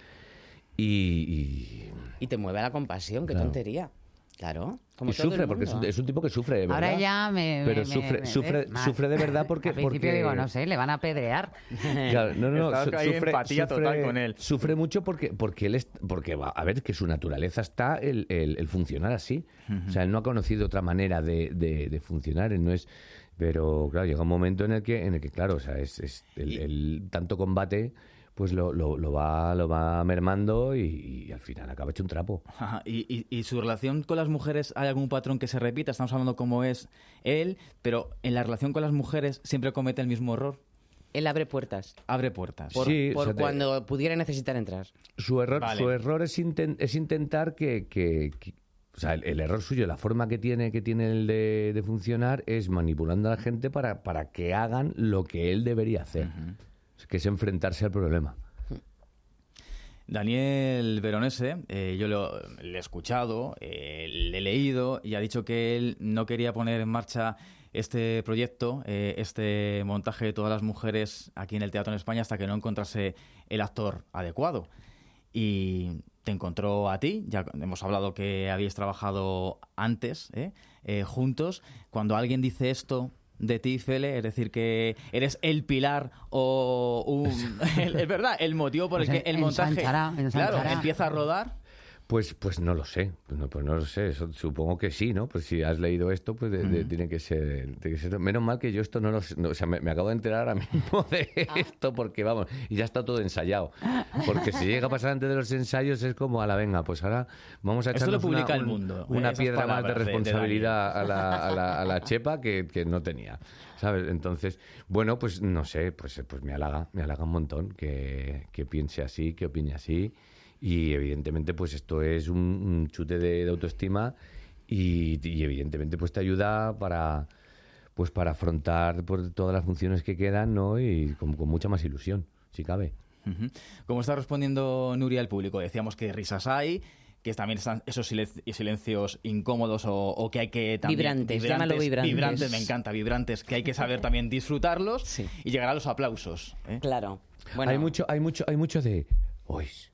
y te mueve a la compasión, qué tontería. Claro. Y sufre, porque es un tipo que sufre de verdad. Ahora ya Pero sufre de verdad porque... Al principio digo, no sé, le van a apedrear. Claro, hay empatía total con él. Sufre mucho porque a ver, que su naturaleza está el funcionar así. O sea, él no ha conocido otra manera de funcionar, él no es... Pero claro, llega un momento en el que claro, o sea, es el tanto combate... pues lo va mermando y al final acaba hecho un trapo. ¿Y su relación con las mujeres, hay algún patrón que se repita? Estamos hablando cómo es él, pero en la relación con las mujeres siempre comete el mismo error. Él abre puertas. Por cuando pudiera necesitar entrar. Su error es intentar que O sea, el error suyo, la forma que tiene el de funcionar es manipulando a la gente para que hagan lo que él debería hacer, que es enfrentarse al problema. Daniel Veronese, yo le he escuchado, le he leído y ha dicho que él no quería poner en marcha este proyecto, este montaje de todas las mujeres aquí en el teatro en España hasta que no encontrase el actor adecuado. Y te encontró a ti, ya hemos hablado que habéis trabajado antes juntos. Cuando alguien dice esto de ti, Fele, es decir, que eres el pilar o es verdad, el motivo por el que el montaje empieza a rodar. Pues no lo sé, pues no lo sé, eso supongo que sí, ¿no? Pues si has leído esto, pues tiene que ser. Menos mal que yo esto no lo sé, o sea, me acabo de enterar ahora mismo de esto, porque vamos, y ya está todo ensayado. Porque si llega a pasar antes de los ensayos es como, venga, pues ahora vamos a echarnos una piedra más de responsabilidad a la chepa que no tenía, ¿sabes? Entonces, bueno, pues no sé, pues me halaga un montón que piense así, que opine así. Y evidentemente pues esto es un chute de autoestima y evidentemente pues te ayuda para afrontar todas las funciones que quedan, ¿no? Y con mucha más ilusión, si cabe. ¿Cómo está respondiendo Nuria al público? Decíamos que risas hay, que también están esos silencios incómodos o que hay que también... Llámalo vibrantes. Vibrantes, me encanta, vibrantes, que hay que saber también disfrutarlos y llegar a los aplausos. Claro. Bueno. Hay mucho de... Ois.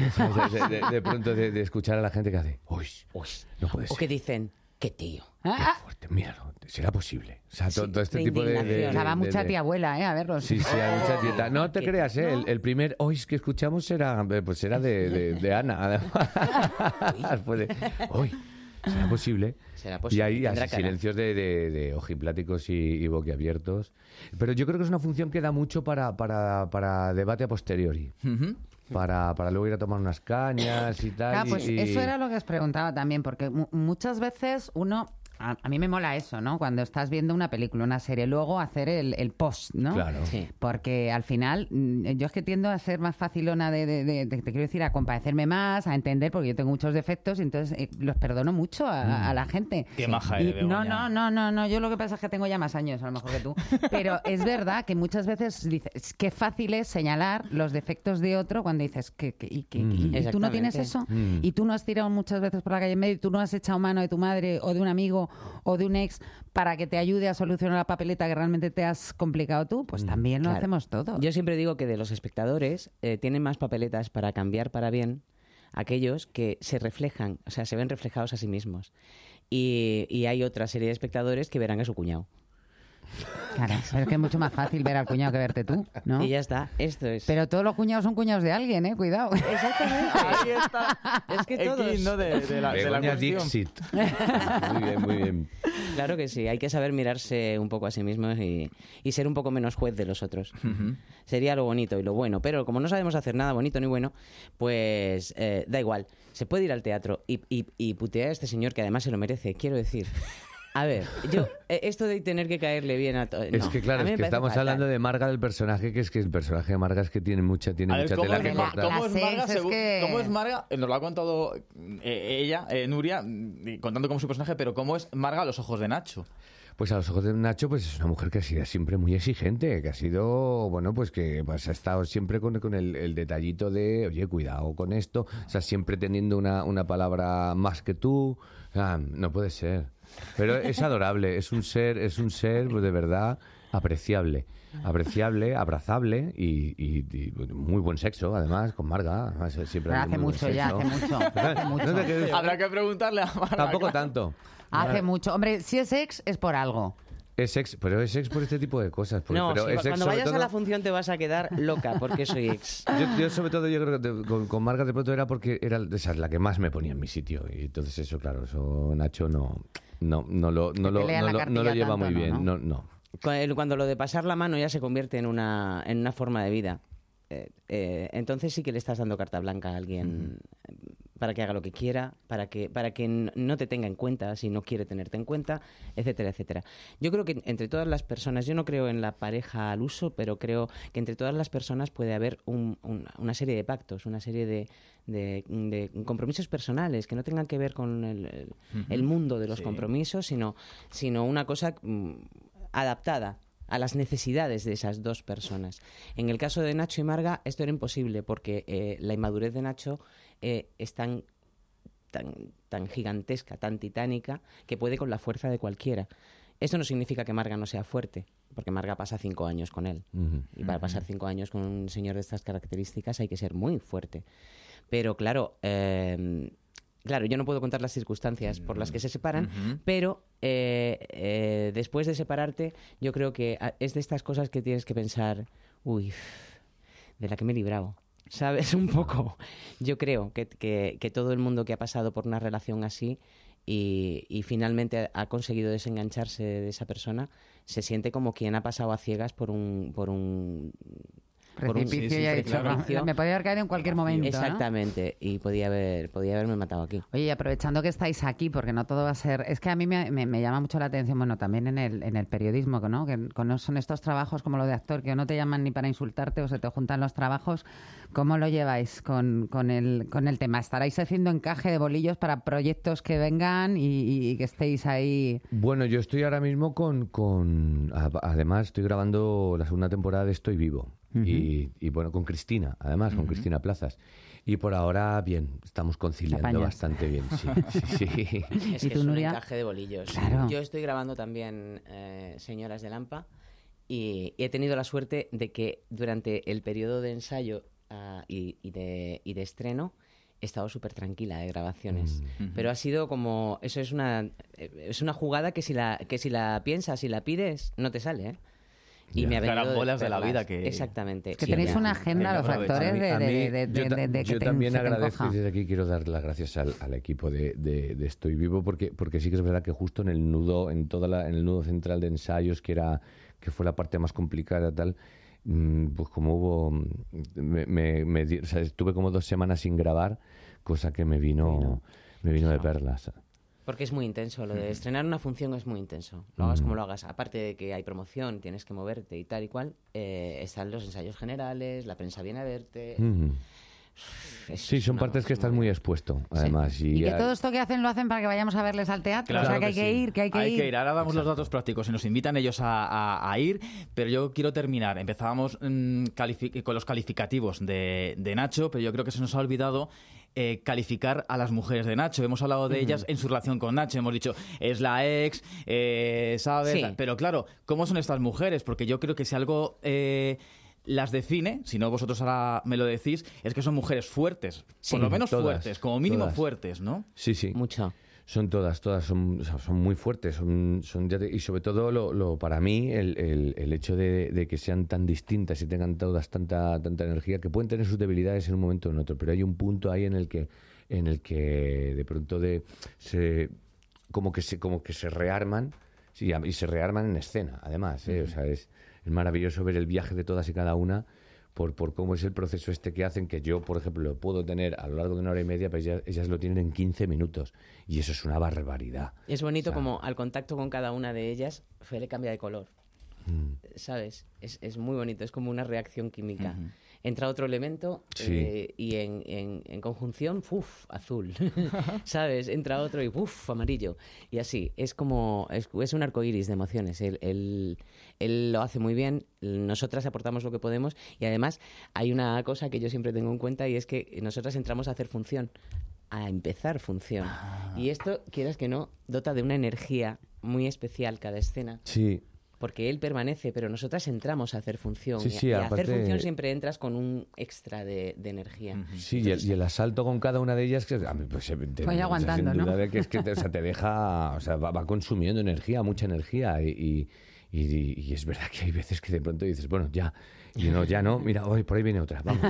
De pronto de escuchar a la gente que hace ois, no puede ser. O que dicen, qué tío. Qué fuerte, míralo, será posible. O sea, todo este tipo de... Va mucha tía abuela, a verlos. Sí, hay mucha tieta. No te creas, ¿no? El primer ois que escuchamos era de Ana, además. Hoy, ¿será posible? Y hay silencios de ojipláticos y boquiabiertos. Pero yo creo que es una función que da mucho para debate a posteriori. Para luego ir a tomar unas cañas y tal. Claro, pues eso era lo que os preguntaba también, porque muchas veces uno... A mí me mola eso, ¿no? Cuando estás viendo una película, una serie, luego hacer el post, ¿no? Claro. Sí. Porque al final, yo es que tiendo a ser más facilona te quiero decir, a compadecerme más, a entender, porque yo tengo muchos defectos y entonces los perdono mucho a la gente. Qué maja eres, Begoña. No, yo lo que pasa es que tengo ya más años, a lo mejor que tú. Pero es verdad que muchas veces dices, qué fácil es señalar los defectos de otro cuando dices, ¿y tú no tienes eso? Y tú no has tirado muchas veces por la calle en medio, y tú no has echado mano de tu madre o de un amigo o de un ex para que te ayude a solucionar la papeleta que realmente te has complicado tú, pues también lo hacemos todo. Yo siempre digo que de los espectadores tienen más papeletas para cambiar para bien aquellos que se reflejan, o sea, se ven reflejados a sí mismos. Y hay otra serie de espectadores que verán a su cuñado. Claro, es que es mucho más fácil ver al cuñado que verte tú, ¿no? Y ya está, esto es. Pero todos los cuñados son cuñados de alguien, cuidado. Exactamente. Ahí está. Es que todos. ¿no? de la cuestión. Dixit. Muy bien. Claro que sí, hay que saber mirarse un poco a sí mismos y ser un poco menos juez de los otros. Sería lo bonito y lo bueno, pero como no sabemos hacer nada bonito ni bueno, pues da igual. Se puede ir al teatro y putear a este señor, que además se lo merece, quiero decir. A ver, esto de tener que caerle bien a todo... Es que claro, es que estamos hablando de Marga, del personaje, que es que el personaje de Marga es que tiene mucha tela que cortar. ¿Cómo es Marga? Nos lo ha contado ella, Nuria, contando como su personaje, pero ¿cómo es Marga a los ojos de Nacho? Pues a los ojos de Nacho, pues es una mujer que ha sido siempre muy exigente, que ha sido, bueno, pues que pues ha estado siempre con el detallito de, oye, cuidado con esto, o sea, siempre teniendo una palabra más que tú, o sea, no puede ser. Pero es adorable, es un ser pues, de verdad apreciable, abrazable y muy buen sexo, además, con Marga. Siempre hace mucho ya, hace mucho. Habrá que preguntarle a Marga. Tampoco tanto. Hace mucho. Hombre, si es ex, es por algo. Pero es ex por este tipo de cosas. No, pero es cuando vayas a la función te vas a quedar loca porque soy ex. Yo sobre todo, yo creo que con Marga de pronto era porque era esa la que más me ponía en mi sitio. Y entonces eso, claro, eso Nacho no lo lleva muy bien. No. Cuando lo de pasar la mano ya se convierte en una forma de vida, entonces sí que le estás dando carta blanca a alguien para que haga lo que quiera, para que no te tenga en cuenta si no quiere tenerte en cuenta, etcétera, etcétera. Yo creo que entre todas las personas, yo no creo en la pareja al uso, pero creo que entre todas las personas puede haber una serie de pactos, una serie de compromisos personales que no tengan que ver con el mundo de los compromisos, sino una cosa adaptada a las necesidades de esas dos personas. En el caso de Nacho y Marga, esto era imposible porque la inmadurez de Nacho es tan gigantesca, tan titánica, que puede con la fuerza de cualquiera. Esto no significa que Marga no sea fuerte, porque Marga pasa 5 años con él. Y para pasar 5 años con un señor de estas características hay que ser muy fuerte. Pero claro, yo no puedo contar las circunstancias por las que se separan, pero después de separarte, yo creo que es de estas cosas que tienes que pensar, de la que me he librado. ¿Sabes? Un poco. Yo creo que todo el mundo que ha pasado por una relación así y finalmente ha conseguido desengancharse de esa persona, se siente como quien ha pasado a ciegas por un precipicio y ha dicho, me podía haber caído en cualquier momento. Exactamente, ¿no? Y podía haberme matado aquí. Oye, y aprovechando que estáis aquí, porque no todo va a ser... Es que a mí me llama mucho la atención, bueno, también en el periodismo, ¿no? Que no son estos trabajos como lo de actor, que no te llaman ni para insultarte o se te juntan los trabajos. ¿Cómo lo lleváis con el tema? ¿Estaréis haciendo encaje de bolillos para proyectos que vengan y que estéis ahí? Bueno, yo estoy ahora mismo además estoy grabando la segunda temporada de Estoy Vivo. Y bueno, con Cristina, además, con Cristina Plazas. Y por ahora, bien, estamos conciliando bastante bien. Sí. Es que es un encaje de bolillos. Claro. Yo estoy grabando también Señoras de Lampa y he tenido la suerte de que durante el periodo de ensayo y de estreno he estado súper tranquila de grabaciones. Pero ha sido como... Eso es una jugada que si la piensas y la pides, no te sale, ¿eh? Y me ha venido carambolas de la vida que... Exactamente. Que tenéis una agenda, los actores, de yo también agradezco y desde aquí quiero dar las gracias al equipo de Estoy Vivo porque sí que es verdad que justo en el nudo, en el nudo central de ensayos, que fue la parte más complicada, tal, pues como hubo... estuve como 2 semanas sin grabar, cosa que me vino de perlas. Porque es muy intenso, lo de estrenar una función es muy intenso. Lo hagas como lo hagas. Aparte de que hay promoción, tienes que moverte y tal y cual, están los ensayos generales, la prensa viene a verte. Sí, son partes que estás muy expuesto, además. Sí. Y que todo esto que hacen lo hacen para que vayamos a verles al teatro. Claro, o sea, que hay que ir. Ahora damos los datos prácticos y nos invitan ellos a ir, pero yo quiero terminar. Empezábamos con los calificativos de Nacho, pero yo creo que se nos ha olvidado calificar a las mujeres de Nacho. Hemos hablado de ellas en su relación con Nacho. Hemos dicho, es la ex, ¿sabes? Sí. Pero claro, ¿cómo son estas mujeres? Porque yo creo que si algo... las define, si no vosotros ahora me lo decís, es que son mujeres fuertes, por lo menos todas, fuertes, como mínimo todas. Fuertes, ¿no? Sí. Mucho. Son todas son muy fuertes, y sobre todo para mí el hecho de que sean tan distintas y tengan todas tanta energía, que pueden tener sus debilidades en un momento o en otro, pero hay un punto ahí en el que de pronto como que se rearman, sí, y se rearman en escena, además, o sea, es maravilloso ver el viaje de todas y cada una por cómo es el proceso que hacen, que yo, por ejemplo, lo puedo tener a lo largo de 1 hora y media, pero ellas lo tienen en 15 minutos. Y eso es una barbaridad. Es bonito como al contacto con cada una de ellas, Fede cambia de color. ¿Sabes? Es muy bonito, es como una reacción química. Entra otro elemento y en conjunción, azul. ¿Sabes? Entra otro y amarillo. Y así, es como... Es un arcoíris de emociones. Él lo hace muy bien, nosotras aportamos lo que podemos y además hay una cosa que yo siempre tengo en cuenta y es que nosotras entramos a hacer función, a empezar función. Y esto, quieras que no, dota de una energía muy especial cada escena. Sí. Porque él permanece, pero nosotras entramos a hacer función. Sí, y a aparte... hacer función siempre entras con un extra de energía. Sí, y el asalto con cada una de ellas, que a mí, pues, voy aguantando, sin duda ¿no? de que es que te deja, o sea, va consumiendo energía, mucha energía, y es verdad que hay veces que de pronto dices, bueno, ya no, mira, hoy por ahí viene otra, vamos,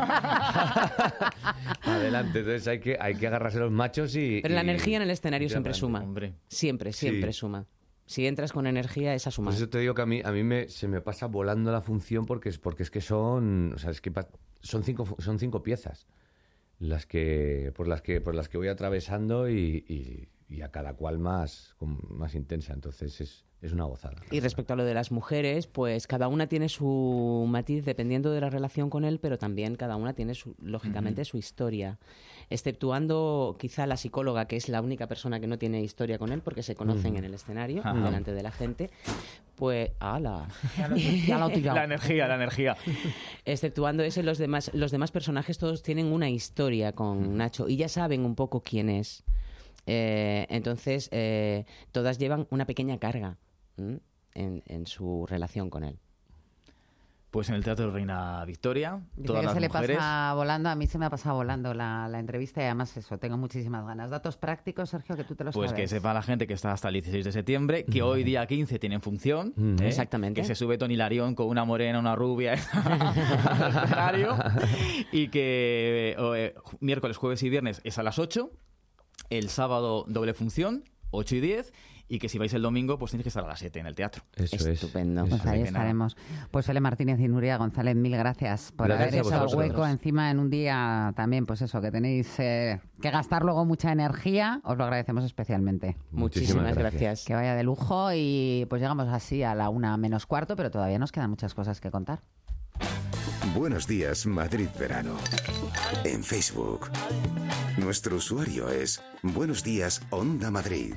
venga. Adelante, entonces hay que agarrarse los machos Pero la energía en el escenario siempre suma. Hombre. Siempre suma. Si entras con energía, es a sumar. Pues eso te digo que a mí se me pasa volando la función porque es que son 5 piezas. por las que voy atravesando y a cada cual más intensa. Entonces es una gozada. Y respecto a lo de las mujeres, pues cada una tiene su matiz dependiendo de la relación con él, pero también cada una tiene lógicamente su historia. Exceptuando quizá la psicóloga, que es la única persona que no tiene historia con él porque se conocen en el escenario, delante de la gente. Pues, ¡hala! La energía. Exceptuando ese, los demás personajes todos tienen una historia con Nacho y ya saben un poco quién es. Entonces, todas llevan una pequeña carga en su relación con él. Pues en el Teatro Reina Victoria, Dice todas que las se mujeres... le pasa volando, a mí se me ha pasado volando la entrevista y además eso, tengo muchísimas ganas. Datos prácticos, Sergio, que tú te los Pues sabes. que sepa la gente que está hasta el 16 de septiembre, que hoy día 15 tienen función. Exactamente. Que se sube Toni Larión con una morena, una rubia al escenario. Y que miércoles, jueves y viernes es a las 8. El sábado doble función, 8 y 10. Y que si vais el domingo, pues tenéis que estar a las 7 en el teatro. Estupendo. Pues ahí estaremos. Pues Sole Martínez y Nuria González, mil gracias por haber hecho el hueco encima en un día también, pues eso, que tenéis que gastar luego mucha energía. Os lo agradecemos especialmente. Muchísimas gracias. Que vaya de lujo y pues llegamos así a la 1:15, pero todavía nos quedan muchas cosas que contar. Buenos días, Madrid Verano. En Facebook. Nuestro usuario es Buenos días, Onda Madrid.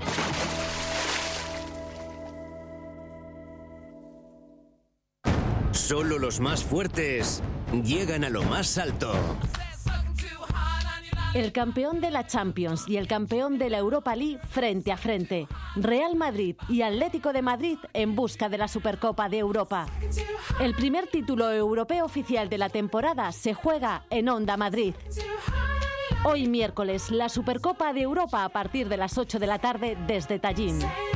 Solo los más fuertes llegan a lo más alto. El campeón de la Champions y el campeón de la Europa League frente a frente. Real Madrid y Atlético de Madrid en busca de la Supercopa de Europa. El primer título europeo oficial de la temporada se juega en Onda Madrid. Hoy miércoles, la Supercopa de Europa a partir de las 8 de la tarde desde Tallinn.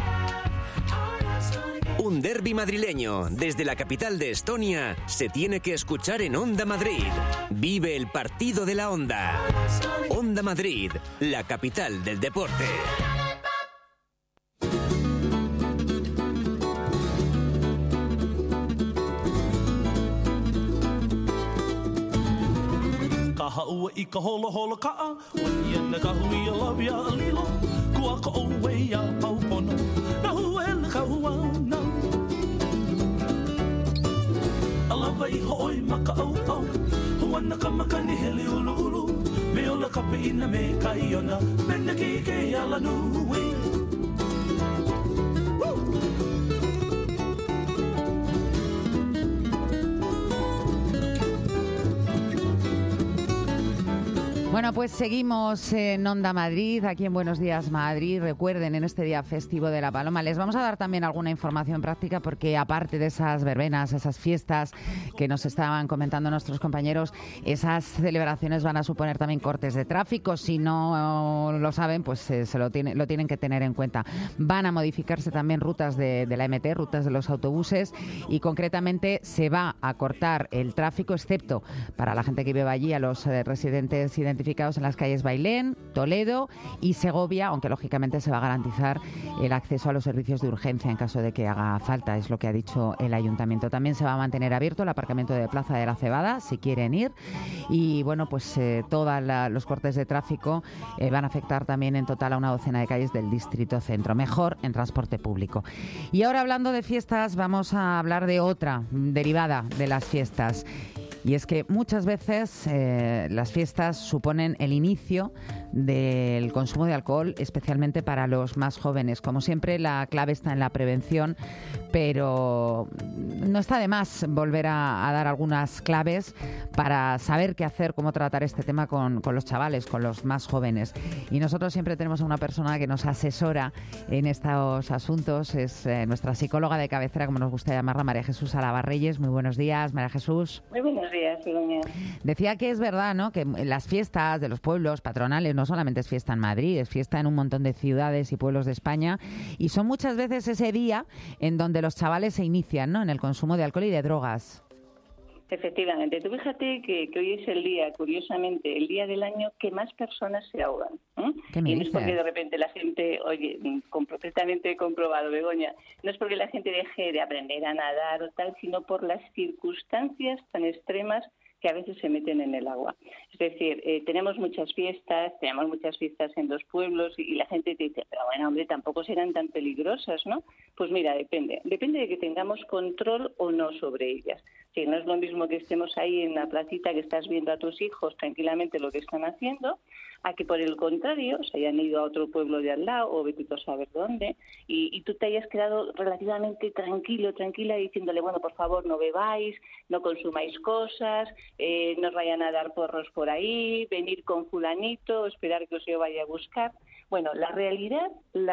Un derbi madrileño desde la capital de Estonia se tiene que escuchar en Onda Madrid. Vive el partido de la Onda. Onda Madrid, la capital del deporte. Alawai hoi maka au au Huana ka makani hele ulu ulu Me ola ka pe ina me kaiona Mena ki ke ala nui Bueno, pues seguimos en Onda Madrid, aquí en Buenos Días Madrid. Recuerden, en este día festivo de la Paloma, les vamos a dar también alguna información práctica porque aparte de esas verbenas, esas fiestas que nos estaban comentando nuestros compañeros, esas celebraciones van a suponer también cortes de tráfico. Si no lo saben, pues lo tienen que tener en cuenta. Van a modificarse también rutas de la MT, rutas de los autobuses y concretamente se va a cortar el tráfico, excepto para la gente que vive allí, a los residentes identificados en las calles Bailén, Toledo y Segovia, aunque lógicamente se va a garantizar el acceso a los servicios de urgencia en caso de que haga falta, es lo que ha dicho el ayuntamiento. También se va a mantener abierto el aparcamiento de Plaza de la Cebada, si quieren ir, y bueno, pues todos los cortes de tráfico van a afectar también en total a una docena de calles del distrito centro, mejor en transporte público. Y ahora, hablando de fiestas, vamos a hablar de otra derivada de las fiestas. Y es que muchas veces las fiestas suponen el inicio del consumo de alcohol, especialmente para los más jóvenes. Como siempre, la clave está en la prevención, pero no está de más volver a dar algunas claves para saber qué hacer, cómo tratar este tema con los chavales, con los más jóvenes. Y nosotros siempre tenemos a una persona que nos asesora en estos asuntos. Es nuestra psicóloga de cabecera, como nos gusta llamarla, María Jesús Alabarreyes. Muy buenos días, María Jesús. Muy buenos días, Begoña. Decía que es verdad, ¿no?, que las fiestas de los pueblos patronales no solamente es fiesta en Madrid, es fiesta en un montón de ciudades y pueblos de España, y son muchas veces ese día en donde los chavales se inician, ¿no?, en el consumo de alcohol y de drogas. Efectivamente. Tú fíjate que hoy es el día, curiosamente, el día del año que más personas se ahogan. ¿Qué me y no dices? es porque de repente la gente, oye, completamente comprobado, Begoña, no es porque la gente deje de aprender a nadar o tal, sino por las circunstancias tan extremas que a veces se meten en el agua. Es decir, tenemos muchas fiestas en los pueblos y la gente te dice, pero bueno, hombre, tampoco serán tan peligrosas, ¿no? Pues mira, depende de que tengamos control o no sobre ellas. Sí, no es lo mismo que estemos ahí en la placita que estás viendo a tus hijos tranquilamente lo que están haciendo, a que por el contrario se hayan ido a otro pueblo de al lado o vete tú a saber dónde y tú te hayas quedado relativamente tranquila diciéndole, bueno, por favor no bebáis, no consumáis cosas, no os vayan a dar porros por ahí, venir con fulanito, esperar que os yo vaya a buscar. Bueno, la realidad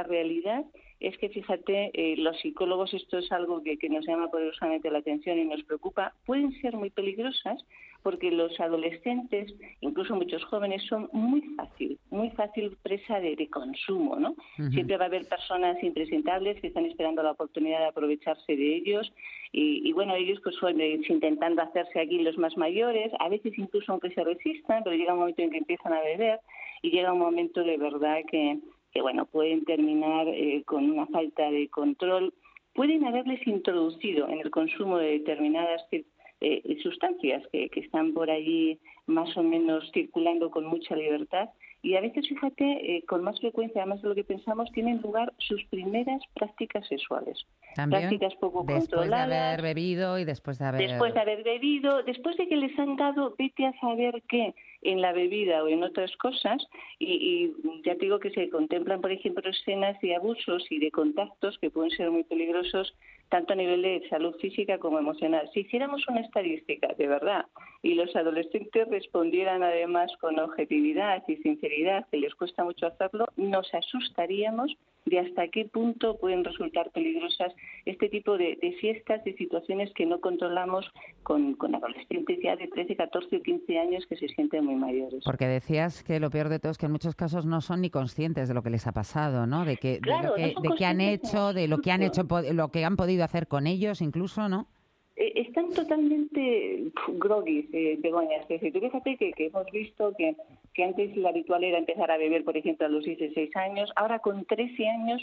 es que, fíjate, los psicólogos, esto es algo que nos llama poderosamente la atención y nos preocupa, pueden ser muy peligrosas porque los adolescentes, incluso muchos jóvenes, son muy fácil presa de consumo, ¿no? Uh-huh. Siempre va a haber personas impresentables que están esperando la oportunidad de aprovecharse de ellos y bueno, ellos pues suelen intentando hacerse aquí los más mayores, a veces incluso aunque se resistan, pero llega un momento en que empiezan a beber y llega un momento de verdad que bueno, pueden terminar con una falta de control, pueden haberles introducido en el consumo de determinadas sustancias que están por allí más o menos circulando con mucha libertad y a veces, fíjate, con más frecuencia, además de lo que pensamos, tienen lugar sus primeras prácticas sexuales. También, prácticas poco después controladas. De haber bebido y después de haber bebido, después de que les han dado, vete a saber qué, en la bebida o en otras cosas, y ya te digo que se contemplan, por ejemplo, escenas de abusos y de contactos que pueden ser muy peligrosos, tanto a nivel de salud física como emocional. Si hiciéramos una estadística, de verdad, y los adolescentes respondieran además con objetividad y sinceridad, que les cuesta mucho hacerlo, nos asustaríamos de hasta qué punto pueden resultar peligrosas este tipo de fiestas, de situaciones que no controlamos con adolescentes ya de 13, 14 o 15 años que se sienten muy mayores. Porque decías que lo peor de todo es que en muchos casos no son ni conscientes de lo que les ha pasado, ¿no? De lo que han hecho, de lo que han hecho, lo que han podido hacer con ellos incluso, ¿no? Están totalmente groggy, Begoña. Es decir, tú fíjate que hemos visto que antes lo habitual era empezar a beber, por ejemplo, a los 16 años. Ahora con 13 años,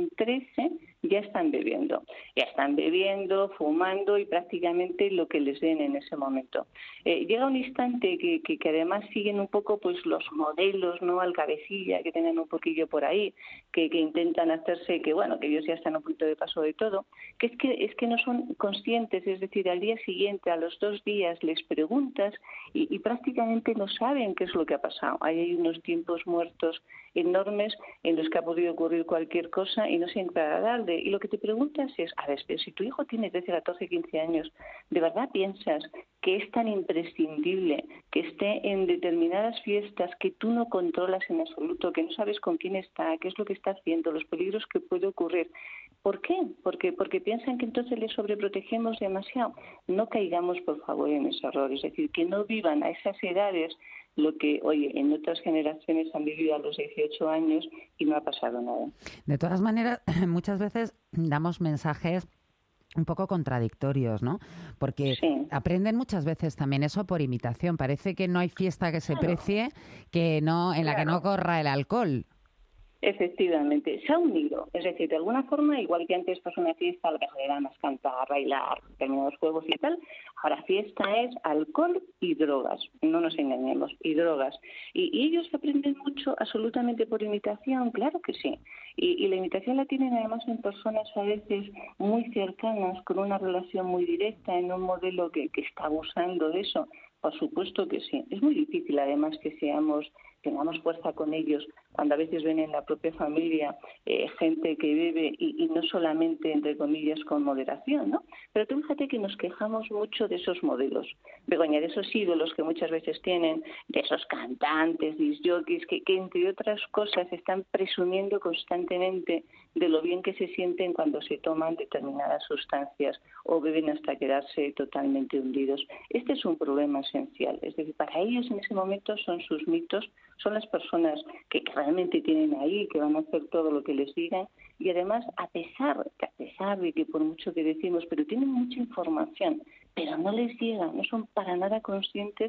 ya están bebiendo, fumando y prácticamente lo que les den en ese momento. Llega un instante que además siguen un poco pues los modelos, ¿no? Al cabecilla, que tienen un poquillo por ahí, que intentan hacerse que ellos ya están a un punto de paso de todo, que es que no son conscientes. Es decir, al día siguiente, a los 2 días, les preguntas y prácticamente no saben qué es lo que ha pasado. Hay unos tiempos muertos enormes en los que ha podido ocurrir cualquier cosa y no se encara darle. Y lo que te preguntas es, a ver, si tu hijo tiene 13, 14, 15 años, ¿de verdad piensas que es tan imprescindible que esté en determinadas fiestas que tú no controlas en absoluto, que no sabes con quién está, qué es lo que está haciendo, los peligros que puede ocurrir? ¿Por qué? Porque piensan que entonces les sobreprotegemos demasiado. No caigamos, por favor, en ese error. Es decir, que no vivan a esas edades lo que, en otras generaciones han vivido a los 18 años y no ha pasado nada. De todas maneras, muchas veces damos mensajes un poco contradictorios, ¿no? Porque aprenden muchas veces también eso por imitación. Parece que no hay fiesta que se precie en la que no corra el alcohol. Efectivamente, se ha unido, es decir, de alguna forma, igual que antes pues una fiesta, lo mejor era más cantar, bailar, determinados juegos y tal, ahora fiesta es alcohol y drogas, no nos engañemos, y drogas. Y ellos aprenden mucho absolutamente por imitación, claro que sí, y la imitación la tienen además en personas a veces muy cercanas, con una relación muy directa, en un modelo que está abusando de eso. Por supuesto que sí. Es muy difícil además que tengamos fuerza con ellos cuando a veces ven en la propia familia gente que bebe y no solamente, entre comillas, con moderación, ¿no? Pero tú fíjate que nos quejamos mucho de esos modelos, Begoña, de esos ídolos que muchas veces tienen, de esos cantantes, discjockeys, que entre otras cosas están presumiendo constantemente de lo bien que se sienten cuando se toman determinadas sustancias o beben hasta quedarse totalmente hundidos. Este es un problema esencial. Es decir, para ellos en ese momento son sus mitos, son las personas que realmente tienen ahí, que van a hacer todo lo que les digan, y además a pesar de que por mucho que decimos, pero tienen mucha información, pero no les llega, no son para nada conscientes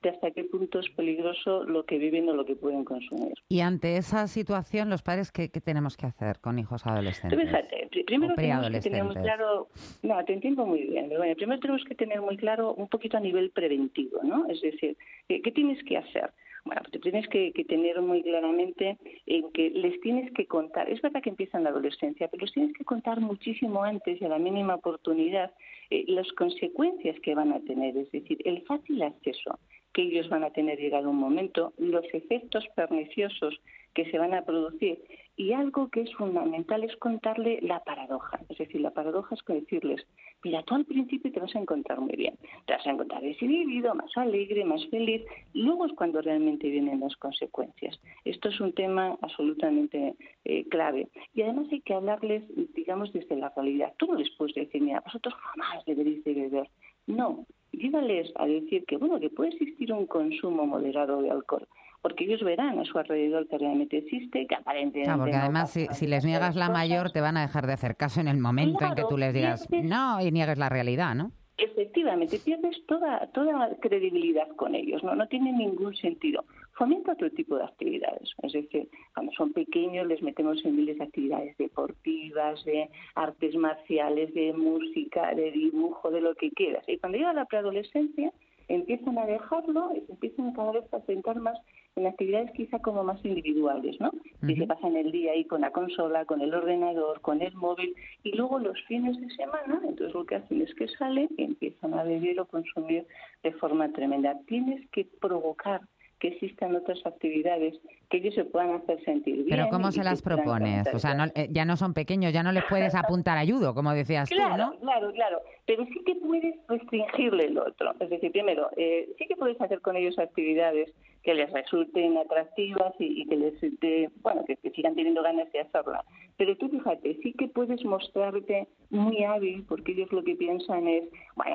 de hasta qué punto es peligroso lo que viven o lo que pueden consumir. Y ante esa situación, los padres, ¿qué tenemos que hacer con hijos adolescentes? Fíjate, primero tenemos que tener muy claro, te entiendo muy bien, pero bueno, primero tenemos que tener muy claro un poquito a nivel preventivo, ¿no? Es decir, ¿qué tienes que hacer? Bueno, pues tienes que tener muy claramente en que les tienes que contar. Es verdad que empieza en la adolescencia, pero les tienes que contar muchísimo antes y a la mínima oportunidad las consecuencias que van a tener. Es decir, el fácil acceso que ellos van a tener llegado un momento, los efectos perniciosos que se van a producir. Y algo que es fundamental es contarle la paradoja. Es decir, la paradoja es decirles, mira, tú al principio te vas a encontrar muy bien. Te vas a encontrar desinhibido, más alegre, más feliz. Luego es cuando realmente vienen las consecuencias. Esto es un tema absolutamente clave. Y además hay que hablarles, digamos, desde la realidad. Tú no les puedes decir, mira, vosotros jamás deberéis de beber. No, llévales a decir que, bueno, que puede existir un consumo moderado de alcohol, porque ellos verán a su alrededor que realmente existe, que aparentemente... Claro, porque además si les niegas la mayor te van a dejar de hacer caso en el momento en que tú les digas no y niegues la realidad, ¿no? Efectivamente, pierdes toda credibilidad con ellos, no tiene ningún sentido. Fomenta otro tipo de actividades, es decir, cuando son pequeños les metemos en miles de actividades deportivas, de artes marciales, de música, de dibujo, de lo que quieras. Y cuando llega la preadolescencia empiezan a dejarlo y se empiezan cada vez a centrar más en actividades quizá como más individuales, ¿no? Y se pasan el día ahí con la consola, con el ordenador, con el móvil, y luego los fines de semana, entonces lo que hacen es que salen y empiezan a beber o consumir de forma tremenda. Tienes que provocar que existan otras actividades que ellos se puedan hacer sentir bien. Pero ¿cómo se las propones? O sea, ya no son pequeños, ya no les puedes apuntar ayudo, como decías tú, ¿no? Claro. Pero sí que puedes restringirle el otro. Es decir, primero, sí que puedes hacer con ellos actividades que les resulten atractivas y que les que sigan teniendo ganas de hacerla. Pero tú fíjate, sí que puedes mostrarte muy hábil, porque ellos lo que piensan es,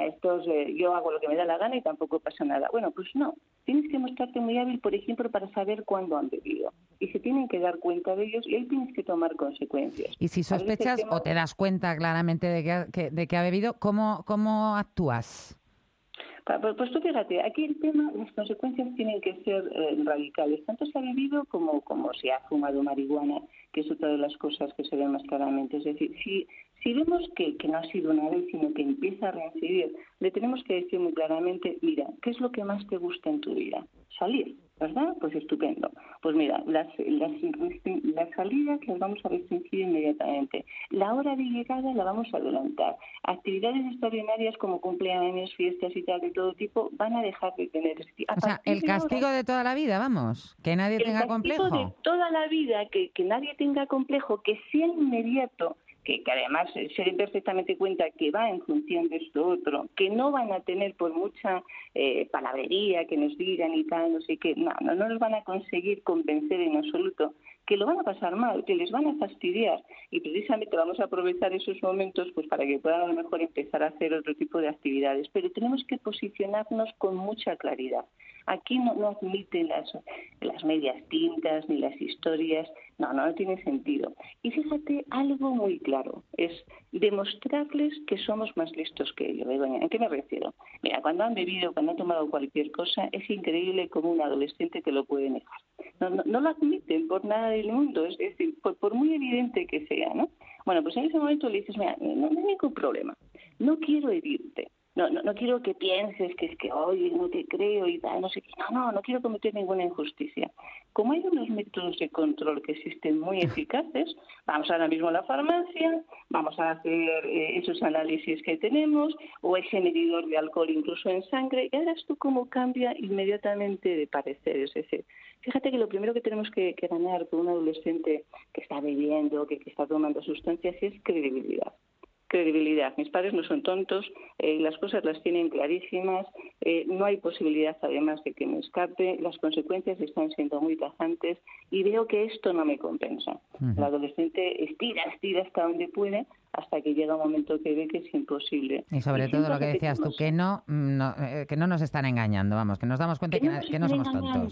yo hago lo que me da la gana y tampoco pasa nada. Bueno, pues no. Tienes que mostrarte muy hábil, por ejemplo, para saber cuándo han bebido. Y se tienen que dar cuenta de ellos y ahí tienes que tomar consecuencias. Y si sospechas o te das cuenta claramente de que ha bebido, ¿cómo actúas? Pues tú fíjate, aquí el tema, las consecuencias tienen que ser radicales. Tanto si ha bebido como si ha fumado marihuana, que es otra de las cosas que se ven más claramente. Es decir, si vemos que no ha sido una vez, sino que empieza a reincidir, le tenemos que decir muy claramente, mira, ¿qué es lo que más te gusta en tu vida? Salir, ¿verdad? Pues estupendo. Pues mira, las salidas las vamos a restringir inmediatamente. La hora de llegada la vamos a adelantar. Actividades extraordinarias como cumpleaños, fiestas y tal de todo tipo van a dejar de tener. O sea, el castigo de toda la vida, vamos, que nadie tenga complejo. El castigo de toda la vida, que nadie tenga complejo, que sea inmediato, que además se den perfectamente cuenta que va en función de esto otro, que no van a tener por mucha palabrería que nos digan y tal, no sé qué, no nos van a conseguir convencer en absoluto, que lo van a pasar mal, que les van a fastidiar y precisamente vamos a aprovechar esos momentos pues para que puedan a lo mejor empezar a hacer otro tipo de actividades, pero tenemos que posicionarnos con mucha claridad. Aquí no admiten las medias tintas ni las historias, no tiene sentido. Y fíjate, algo muy claro, es demostrarles que somos más listos que ellos. ¿En qué me refiero? Mira, cuando han bebido, cuando han tomado cualquier cosa, es increíble cómo un adolescente te lo puede negar. No lo admiten por nada del mundo, es decir, por muy evidente que sea, ¿no? Bueno, pues en ese momento le dices, mira, no hay ningún problema, no quiero herirte. No quiero que pienses que es que, oye, no te creo y tal, no sé qué. No quiero cometer ninguna injusticia. Como hay unos métodos de control que existen muy eficaces, vamos ahora mismo a la farmacia, vamos a hacer esos análisis que tenemos, o ese medidor de alcohol incluso en sangre, y verás tú cómo cambia inmediatamente de parecer. Es decir, fíjate que lo primero que tenemos que ganar con un adolescente que está bebiendo, que está tomando sustancias, es credibilidad. Mis padres no son tontos, las cosas las tienen clarísimas, no hay posibilidad además de que me escape, las consecuencias están siendo muy tajantes y veo que esto no me compensa. El adolescente estira hasta donde puede hasta que llega un momento que ve que es imposible. Y sobre todo lo que decías tú, que no nos están engañando, vamos, que nos damos cuenta que no somos tontos.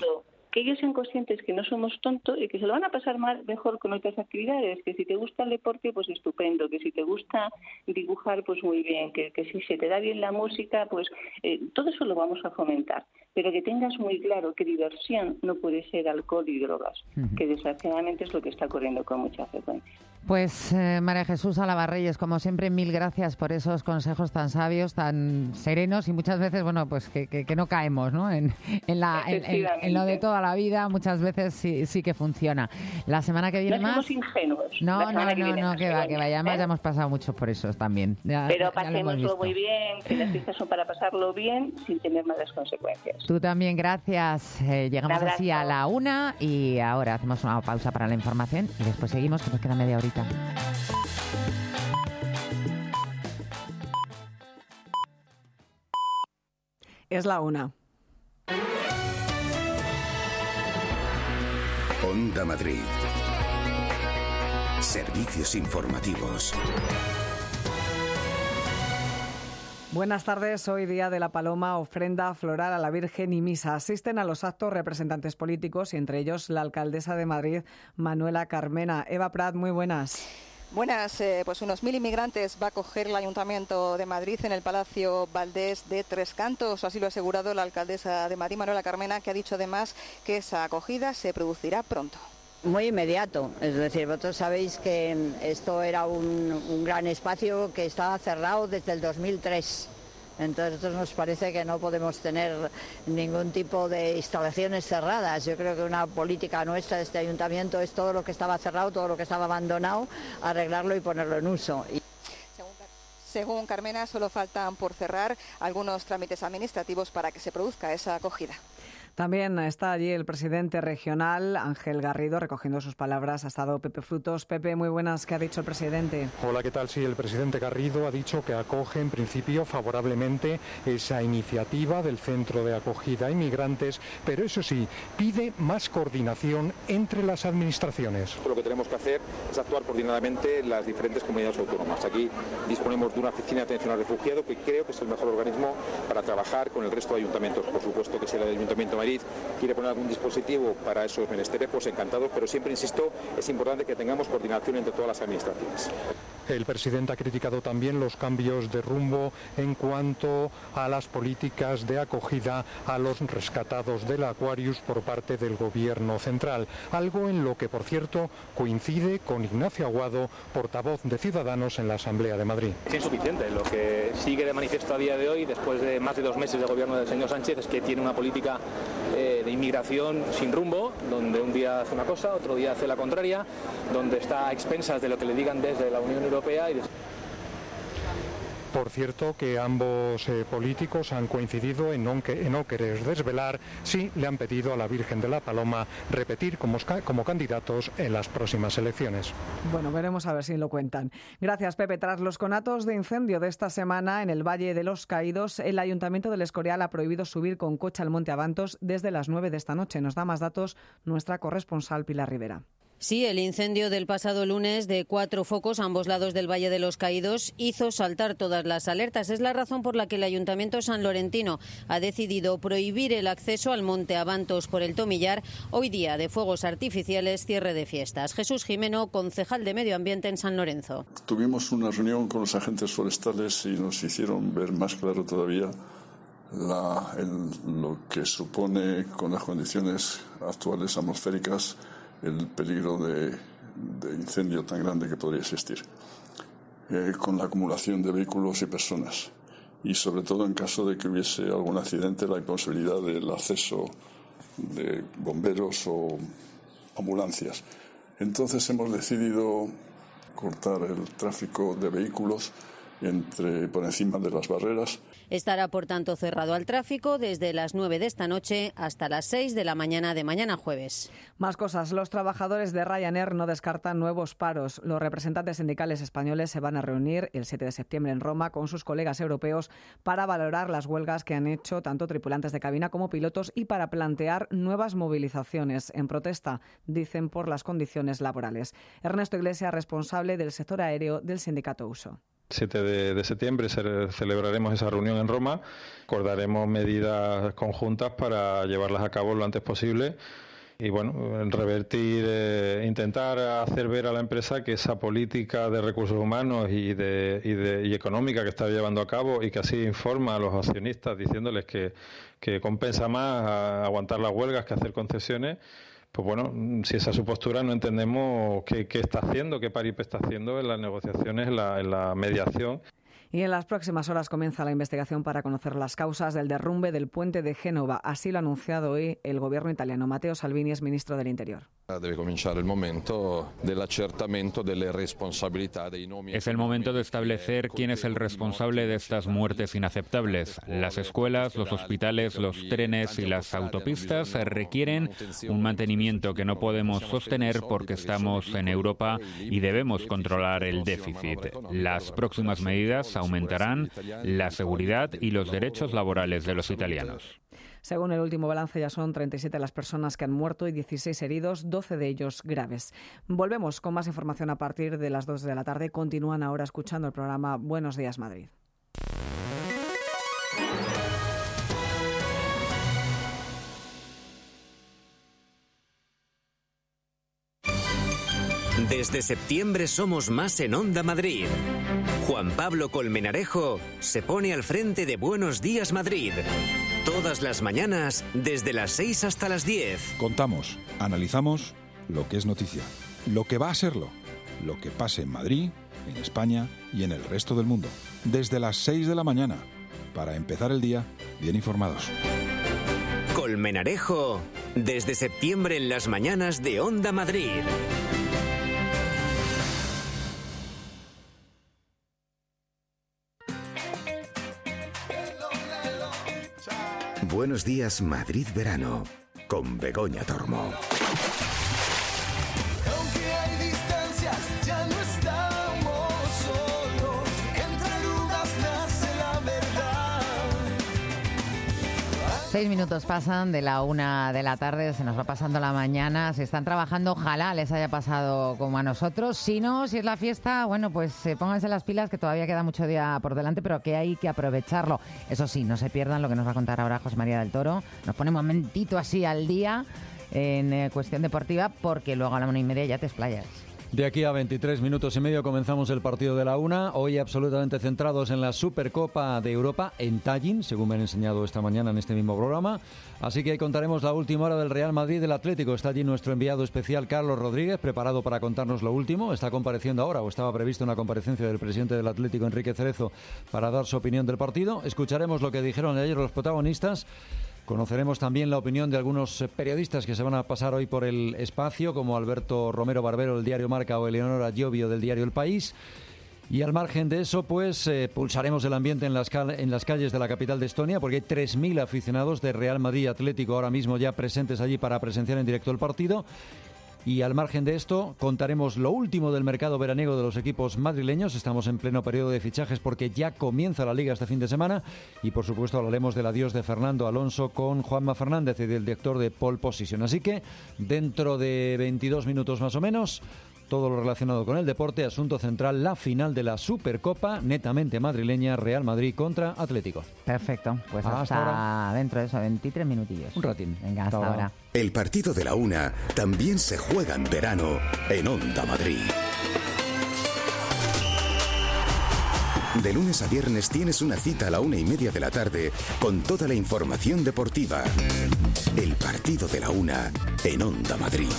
que ellos sean conscientes que no somos tontos y que se lo van a pasar mejor con otras actividades, que si te gusta el deporte, pues estupendo, que si te gusta dibujar, pues muy bien, que si se te da bien la música, pues todo eso lo vamos a fomentar, pero que tengas muy claro que diversión no puede ser alcohol y drogas, que desgraciadamente es lo que está ocurriendo con mucha frecuencia. Pues María Jesús Alabarreyes, como siempre, mil gracias por esos consejos tan sabios, tan serenos y muchas veces, bueno, pues que no caemos, ¿no? En lo de toda la vida, muchas veces sí que funciona. La semana que viene no más... somos ingenuos. No, que vaya, además ya hemos pasado mucho por eso también. Pero pasémoslo muy bien, que las fiestas son para pasarlo bien sin tener malas consecuencias. Tú también, gracias. Llegamos así a la 1 y ahora hacemos una pausa para la información y después seguimos, que nos queda media horita. Es la 1. Onda Madrid. Servicios informativos. Buenas tardes. Hoy, Día de la Paloma, ofrenda floral a la Virgen y misa. Asisten a los actos representantes políticos y entre ellos la alcaldesa de Madrid, Manuela Carmena. Eva Prat, muy buenas. Buenas, pues unos 1.000 inmigrantes va a acoger el Ayuntamiento de Madrid en el Palacio Valdés de Tres Cantos. Así lo ha asegurado la alcaldesa de Madrid, Manuela Carmena, que ha dicho además que esa acogida se producirá pronto. Muy inmediato, es decir, vosotros sabéis que esto era un gran espacio que estaba cerrado desde el 2003. Entonces nos parece que no podemos tener ningún tipo de instalaciones cerradas. Yo creo que una política nuestra de este ayuntamiento es todo lo que estaba cerrado, todo lo que estaba abandonado, arreglarlo y ponerlo en uso. Según Carmena, solo faltan por cerrar algunos trámites administrativos para que se produzca esa acogida. También está allí el presidente regional, Ángel Garrido, recogiendo sus palabras. Ha estado Pepe Frutos. Pepe, muy buenas. ¿Qué ha dicho el presidente? Hola, ¿qué tal? Sí, el presidente Garrido ha dicho que acoge en principio favorablemente esa iniciativa del Centro de Acogida a Inmigrantes, pero eso sí, pide más coordinación entre las administraciones. Lo que tenemos que hacer es actuar coordinadamente las diferentes comunidades autónomas. Aquí disponemos de una oficina de atención al refugiado que creo que es el mejor organismo para trabajar con el resto de ayuntamientos. Por supuesto que si el Ayuntamiento de Madrid quiere poner algún dispositivo para esos menesteres, pues encantados, pero siempre insisto, es importante que tengamos coordinación entre todas las administraciones. El presidente ha criticado también los cambios de rumbo en cuanto a las políticas de acogida a los rescatados del Aquarius por parte del Gobierno central, algo en lo que, por cierto, coincide con Ignacio Aguado, portavoz de Ciudadanos en la Asamblea de Madrid. Es insuficiente. Lo que sigue de manifiesto a día de hoy, después de más de 2 meses de gobierno del señor Sánchez, es que tiene una política de inmigración sin rumbo, donde un día hace una cosa, otro día hace la contraria, donde está a expensas de lo que le digan desde la Unión Europea. Por cierto, que ambos políticos han coincidido en no querer desvelar si le han pedido a la Virgen de la Paloma repetir como candidatos en las próximas elecciones. Bueno, veremos a ver si lo cuentan. Gracias, Pepe. Tras los conatos de incendio de esta semana en el Valle de los Caídos, el Ayuntamiento del Escorial ha prohibido subir con coche al Monte Abantos desde las 9 de esta noche. Nos da más datos nuestra corresponsal Pilar Rivera. Sí, el incendio del pasado lunes de 4 focos a ambos lados del Valle de los Caídos hizo saltar todas las alertas. Es la razón por la que el Ayuntamiento sanlorentino ha decidido prohibir el acceso al Monte Abantos por el Tomillar, hoy día de fuegos artificiales, cierre de fiestas. Jesús Jimeno, concejal de Medio Ambiente en San Lorenzo. Tuvimos una reunión con los agentes forestales y nos hicieron ver más claro todavía lo que supone con las condiciones actuales atmosféricas el peligro de incendio tan grande que podría existir, con la acumulación de vehículos y personas, y sobre todo en caso de que hubiese algún accidente, la imposibilidad del acceso de bomberos o ambulancias. Entonces hemos decidido cortar el tráfico de vehículos por encima de las barreras. Estará, por tanto, cerrado al tráfico desde las 9 de esta noche hasta las 6 de la mañana de mañana jueves. Más cosas. Los trabajadores de Ryanair no descartan nuevos paros. Los representantes sindicales españoles se van a reunir el 7 de septiembre en Roma con sus colegas europeos para valorar las huelgas que han hecho tanto tripulantes de cabina como pilotos y para plantear nuevas movilizaciones en protesta, dicen, por las condiciones laborales. Ernesto Iglesias, responsable del sector aéreo del sindicato USO. 7 de septiembre celebraremos esa reunión en Roma, acordaremos medidas conjuntas para llevarlas a cabo lo antes posible y revertir, intentar hacer ver a la empresa que esa política de recursos humanos y económica que está llevando a cabo y que así informa a los accionistas diciéndoles que compensa más aguantar las huelgas que hacer concesiones. Pues si esa es su postura, no entendemos qué está haciendo, qué paripé está haciendo en las negociaciones, en la mediación. Y en las próximas horas comienza la investigación para conocer las causas del derrumbe del puente de Génova. Así lo ha anunciado hoy el gobierno italiano. Matteo Salvini es ministro del Interior. Debe comenzar el momento del accertamento de la responsabilidad de nomi. Es el momento de establecer quién es el responsable de estas muertes inaceptables. Las escuelas, los hospitales, los trenes y las autopistas requieren un mantenimiento que no podemos sostener porque estamos en Europa y debemos controlar el déficit. Las próximas medidas aumentarán la seguridad y los derechos laborales de los italianos. Según el último balance, ya son 37 las personas que han muerto y 16 heridos, 12 de ellos graves. Volvemos con más información a partir de las 2 de la tarde. Continúan ahora escuchando el programa Buenos Días, Madrid. Desde septiembre somos más en Onda Madrid. Juan Pablo Colmenarejo se pone al frente de Buenos Días Madrid. Todas las mañanas, desde las 6 hasta las 10. Contamos, analizamos lo que es noticia, lo que va a serlo, lo que pase en Madrid, en España y en el resto del mundo. Desde las 6 de la mañana, para empezar el día bien informados. Colmenarejo, desde septiembre en las mañanas de Onda Madrid. Buenos días, Madrid Verano, con Begoña Tormo. Aunque hay distancias, ya no estamos solos. Entre dudas nace la verdad. 6 minutos pasan de la 1 de la tarde, se nos va pasando la mañana. Si están trabajando, ojalá les haya pasado como a nosotros. Si no, si es la fiesta, pues pónganse las pilas, que todavía queda mucho día por delante, pero que hay que aprovecharlo. Eso sí, no se pierdan lo que nos va a contar ahora José María del Toro. Nos pone un momentito así al día en cuestión deportiva, porque luego a la 1:30 ya te explayas. De aquí a 23 minutos y medio comenzamos el partido de la 1. Hoy absolutamente centrados en la Supercopa de Europa en Tallinn, según me han enseñado esta mañana en este mismo programa. Así que ahí contaremos la última hora del Real Madrid del Atlético. Está allí nuestro enviado especial Carlos Rodríguez, preparado para contarnos lo último. Está compareciendo ahora, o estaba prevista una comparecencia del presidente del Atlético, Enrique Cerezo, para dar su opinión del partido. Escucharemos lo que dijeron ayer los protagonistas. Conoceremos también la opinión de algunos periodistas que se van a pasar hoy por el espacio, como Alberto Romero Barbero del diario Marca o Eleonora Giovio del diario El País. Y al margen de eso, pulsaremos el ambiente en las calles de la capital de Estonia, porque hay 3.000 aficionados de Real Madrid y Atlético ahora mismo ya presentes allí para presenciar en directo el partido. Y al margen de esto, contaremos lo último del mercado veraniego de los equipos madrileños. Estamos en pleno periodo de fichajes porque ya comienza la Liga este fin de semana. Y por supuesto hablaremos del adiós de Fernando Alonso con Juanma Fernández y del director de Pole Position. Así que dentro de 22 minutos más o menos, todo lo relacionado con el deporte. Asunto central, la final de la Supercopa, netamente madrileña, Real Madrid contra Atlético. Perfecto, pues hasta dentro de eso, 23 minutillos. Un ratín. Venga, hasta ahora. El partido de la 1 también se juega en verano en Onda Madrid. De lunes a viernes tienes una cita a la 1:30 de la tarde con toda la información deportiva. El partido de la 1 en Onda Madrid.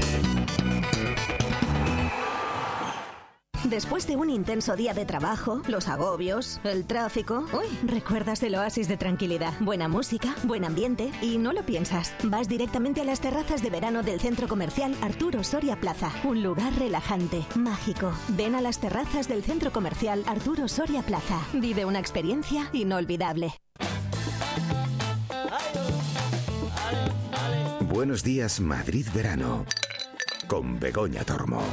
Después de un intenso día de trabajo, los agobios, el tráfico... recuerdas el oasis de tranquilidad, buena música, buen ambiente y no lo piensas. Vas directamente a las terrazas de verano del centro comercial Arturo Soria Plaza. Un lugar relajante, mágico. Ven a las terrazas del centro comercial Arturo Soria Plaza. Vive una experiencia inolvidable. Buenos días, Madrid Verano, con Begoña Tormo.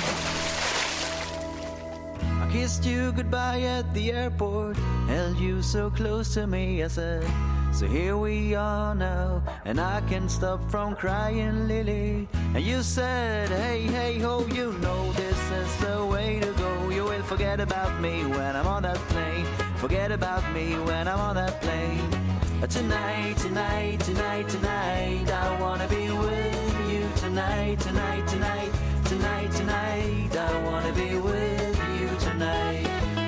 Kissed you goodbye at the airport, held you so close to me, I said, so here we are now, and I can't stop from crying, Lily. And you said, hey, hey, ho, you know this is the way to go, you will forget Forget about me when I'm on that plane. Forget about me when I'm on that plane. Tonight, tonight, tonight, tonight, I wanna be with you tonight, tonight, tonight, tonight, tonight, I wanna be with you tonight.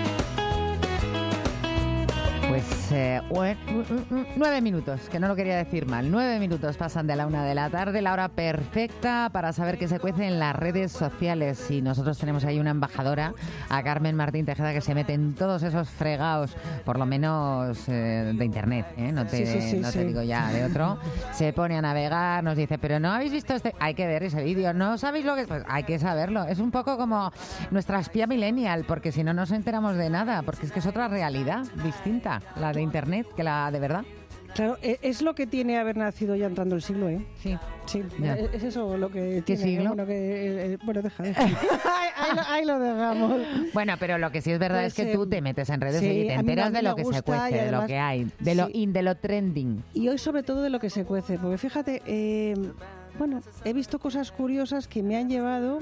Pues 9 minutos, que no lo quería decir mal. 9 minutos pasan de la 1 de la tarde, la hora perfecta para saber qué se cuece en las redes sociales. Y nosotros tenemos ahí una embajadora, a Carmen Martín Tejeda, que se mete en todos esos fregados, por lo menos de internet, ¿eh? No te digo ya de otro. Se pone a navegar, nos dice, pero no habéis visto este... Hay que ver ese vídeo, ¿no sabéis lo que...? Pues hay que saberlo. Es un poco como nuestra espía millennial, porque si no nos enteramos de nada, porque es que es otra realidad distinta, la de internet, que la de verdad. Claro, es lo que tiene haber nacido ya entrando el siglo, ¿eh? Sí. Sí, ya. Es eso lo que ¿Qué tiene. siglo? Bueno, deja. ahí lo dejamos. Bueno, pero lo que sí es verdad Pues, es que tú te metes en redes sí, y te enteras de lo que se cuece, y de además, lo que hay, de lo trending. Y hoy sobre todo de lo que se cuece, porque fíjate, bueno, he visto cosas curiosas que me han llevado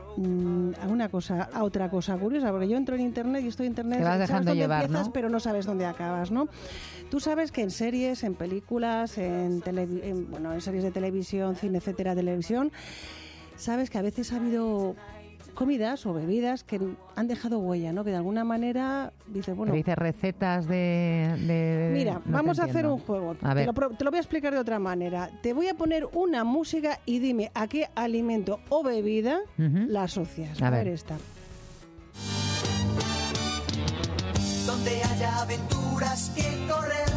a otra cosa curiosa, porque yo entro en internet y estoy en internet, te vas dejando dónde llevar, empiezas, ¿no? pero no sabes dónde acabas, ¿no? Tú sabes que en series, en películas, en series de televisión, cine, etcétera, televisión, sabes que a veces ha habido comidas o bebidas que han dejado huella, ¿no? Que de alguna manera dices, bueno... Pero dices recetas de Mira, no vamos a hacer entiendo. un juego. A ver. Te lo voy a explicar de otra manera. Te voy a poner una música y dime a qué alimento o bebida la asocias. A ver esta. Donde haya aventuras que correr,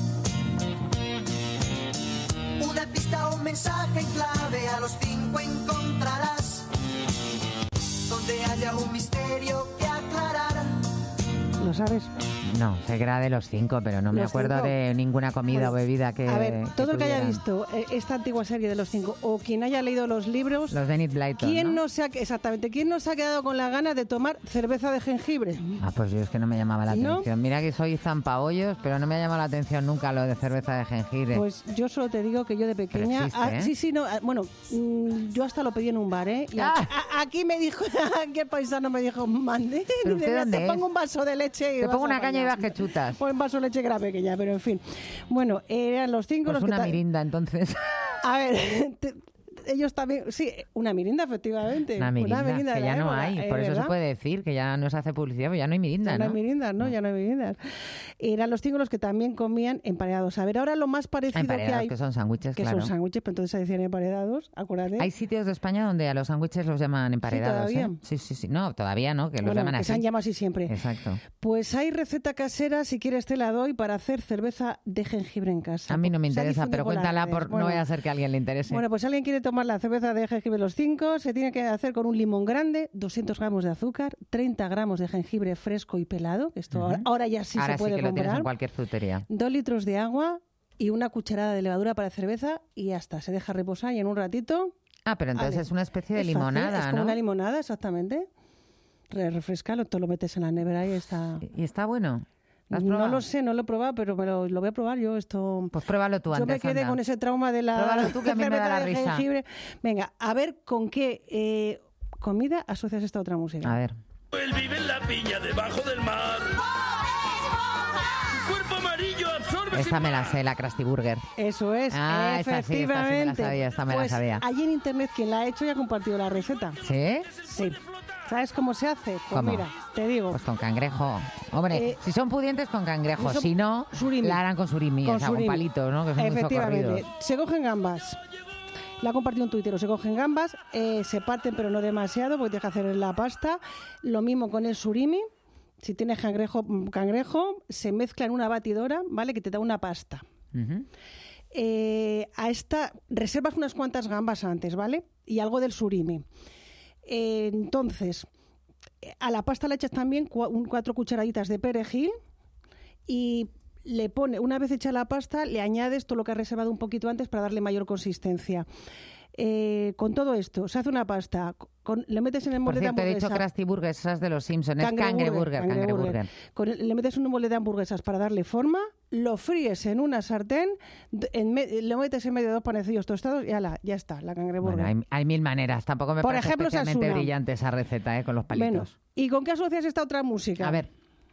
una pista o un mensaje en clave, a los 5 encontrarás. Donde haya un misterio que aclarar. ¿Lo sabes? No, sé que era de los 5, pero no me Los acuerdo 5. de ninguna comida o bebida que... A ver, todo el que haya tuviera. visto esta antigua serie de los 5 o quien haya leído los libros... Los de Enid Blyton, ¿quién ¿no? Exactamente, ¿quién no se ha quedado con la gana de tomar cerveza de jengibre? Ah, pues yo es que no me llamaba la ¿No? atención. Mira que soy zampabollos, pero no me ha llamado la atención nunca lo de cerveza de jengibre. Pues yo solo te digo que yo de pequeña... Pero existe, ¿eh? Bueno, yo hasta lo pedí en un bar, ¿eh? Y aquí me dijo, aquí el paisano me dijo, mande, ¿Pero dice, usted dónde te es? pongo un vaso de leche y Te vas pongo a una caña y apañar. vas que chutas. Pues un vaso de leche que era pequeña, pero en fin. Bueno, eran los 5 Pues los que... una mirinda, entonces. A ver, ellos también... Sí, una mirinda, efectivamente. Una mirinda, de que la ya no época, hay. Por eso ¿verdad? se puede decir que ya no se hace publicidad, pero ya no hay mirinda, Ya no ¿no? hay mirindas, ¿no? Ya no hay mirindas. Eran los 5 los que también comían emparedados. A ver, ahora lo más parecido Emparedados, que hay... que son sándwiches, que claro. son sándwiches, pero entonces se decían emparedados, acuérdate. Hay sitios de España donde a los sándwiches los llaman emparedados. ¿todavía? ¿eh? Sí. No, todavía no, que los Bueno, llaman que así. se han llamado así siempre. Exacto. Pues hay receta casera, si quieres te la doy, para hacer cerveza de jengibre en casa. A mí no me Se ha interesa, difundido pero por las cuéntala, redes. no vaya a ser que a alguien le interese. Bueno, pues si alguien quiere tomar la cerveza de jengibre los 5, se tiene que hacer con un limón grande, 200 gramos de azúcar, 30 gramos de jengibre fresco y pelado, que esto ahora ya sí Ahora se puede sí que lo tienes comprar, en cualquier frutería. 2 litros de agua y una cucharada de levadura para cerveza y ya está, se deja reposar y en un ratito... Ah, pero entonces Ale. es una especie de Es fácil, limonada, es como ¿no? una limonada, exactamente. Refresca, tú lo metes en la nevera y está... ¿Y está bueno? ¿Lo has No probado? lo sé, no lo he probado, pero lo voy a probar yo. Pues pruébalo tú Yo antes, me quedé anda. con ese trauma de la Pruébalo tú, que a mí me da cerveza la de risa. jengibre. Venga, a ver con qué comida asocias esta otra música. A ver. Él vive en la piña debajo del mar. Su cuerpo amarillo absorbe... Esta me la sé, la Krusty Burger. Eso es, Ah, esta sí, efectivamente. esta me la Pues sabía. allí en internet quien la ha hecho ya ha compartido la receta. ¿Sí? Sí. ¿Sabes cómo se hace? Pues ¿Cómo? mira, te digo. Pues con cangrejo. Hombre, si son pudientes, con cangrejo. eso- Si no, surimi. la harán con surimi, Con o sea, con surimi. palitos, ¿no? Que son muy Efectivamente. socorridos. Se cogen gambas. La ha compartido en Twitter. Se cogen gambas, se parten pero no demasiado porque tienes que hacer la pasta. Lo mismo con el surimi. Si tienes cangrejo, se mezcla en una batidora, ¿vale? Que te da una pasta. A esta reservas unas cuantas gambas antes, ¿vale? Y algo del surimi. Entonces, a la pasta le echas también 4 cucharaditas de perejil y le pone, una vez hecha la pasta, le añades todo lo que has reservado un poquito antes para darle mayor consistencia. Con todo esto, se hace una pasta, le metes en el Por molde de cierto, he dicho hamburguesa. Krusty Burger, esas de los Simpsons. Es cangreburger. Le metes un molde de hamburguesas para darle forma lo fríes en una sartén, lo metes en medio de 2 panecillos tostados y ala, ya está, la cangreburger. Bueno, hay 1000 maneras. Tampoco me Por parece ejemplo, especialmente Sasuna. brillante esa receta, con los palitos. Bueno, ¿y con qué asocias esta otra música? A ver.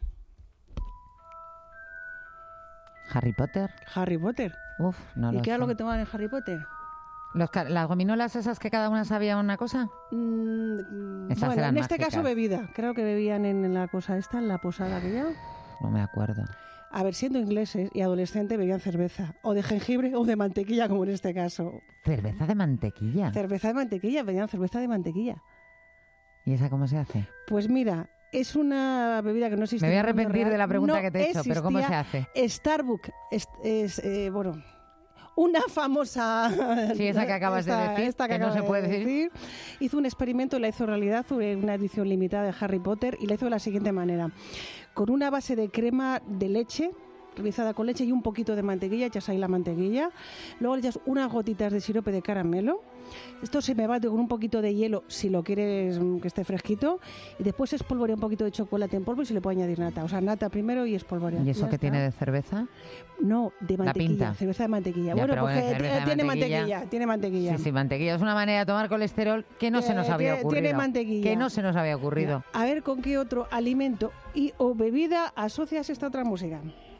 ¿Harry Potter? Harry Potter. Uf, no lo ¿Y qué sé. era lo que tomaban en Harry Potter? ¿Las gominolas esas que cada una sabía una cosa? Esas Bueno, eran en este mágicas. caso bebida. Creo que bebían en la cosa esta, en la posada aquella. No me acuerdo. A ver, siendo ingleses y adolescentes bebían cerveza. O de jengibre o de mantequilla, como en este caso. ¿Cerveza de mantequilla? Cerveza de mantequilla, bebían cerveza de mantequilla. ¿Y esa cómo se hace? Pues mira, es una bebida que no existe. Me voy a en el mundo arrepentir real. de la pregunta No que te he hecho, pero ¿cómo se hace? Starbucks bueno, una famosa... Sí, esa que acabas de decir, esta que no acabo se puede de decir. Hizo un experimento y la hizo realidad, una edición limitada de Harry Potter, y la hizo de la siguiente manera. Con una base de crema de leche, realizada con leche y un poquito de mantequilla, echas ahí la mantequilla, luego le echas unas gotitas de sirope de caramelo, esto se me bate con un poquito de hielo si lo quieres que esté fresquito, y después se espolvorea un poquito de chocolate en polvo y se le puede añadir nata, o sea, nata primero y espolvorea. ¿Y eso Ya qué está. tiene de cerveza? No, de La mantequilla, pinta. cerveza de mantequilla. Ya, Bueno, pero pues bueno, cerveza de tiene mantequilla. mantequilla, tiene mantequilla. Sí, mantequilla. Es una manera de tomar colesterol que no se nos había ocurrido. Tiene mantequilla. Que no se nos había ocurrido. A ver con qué otro alimento y o bebida asocias esta otra música.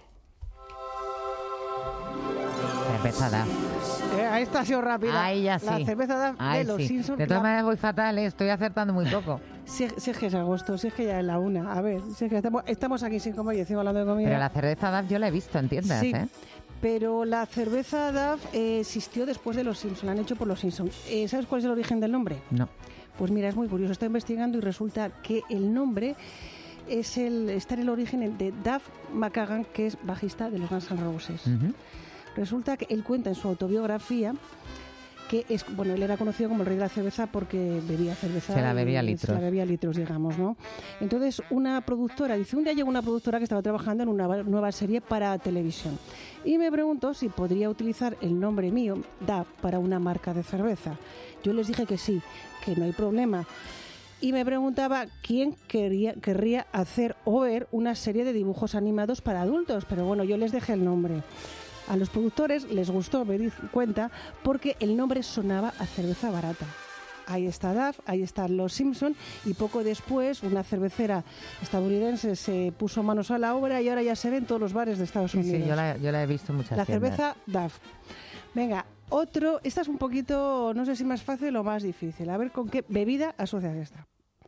Cerveza DAF. Esta ha sido rápida. Ahí ya sí. La cerveza DAF de Ahí los sí. Simpsons. De todas maneras voy fatal, estoy acertando muy poco. Si es que es agosto, si es que ya es la 1. A ver, si es que estamos aquí sin comer y encima hablando de comida. Pero la cerveza DAF yo la he visto en tiendas, Sí. ¿eh? Pero la cerveza DAF existió después de los Simpsons, la han hecho por los Simpsons. ¿Sabes cuál es el origen del nombre? No. Pues mira, es muy curioso. Estoy investigando y resulta que el nombre está en el origen de Duff McKagan, que es bajista de los Guns N' Roses. Ujú. Resulta que él cuenta en su autobiografía que él era conocido como el rey de la cerveza porque bebía cerveza. Se la bebía a y litros. Se la bebía a litros, digamos, ¿no? Entonces, una productora, un día llegó una productora que estaba trabajando en una nueva serie para televisión y me preguntó si podría utilizar el nombre mío, Duff, para una marca de cerveza. Yo les dije que sí, que no hay problema. Y me preguntaba quién querría hacer o ver una serie de dibujos animados para adultos, pero bueno, yo les dejé el nombre. A los productores les gustó, me di cuenta, porque el nombre sonaba a cerveza barata. Ahí está Duff, ahí están los Simpson y poco después una cervecera estadounidense se puso manos a la obra y ahora ya se ve en todos los bares de Estados Unidos. Sí, yo la he visto en muchas La tiendas. cerveza Duff. Venga, otro, esta es un poquito, no sé si más fácil o más difícil. A ver con qué bebida asocias esta.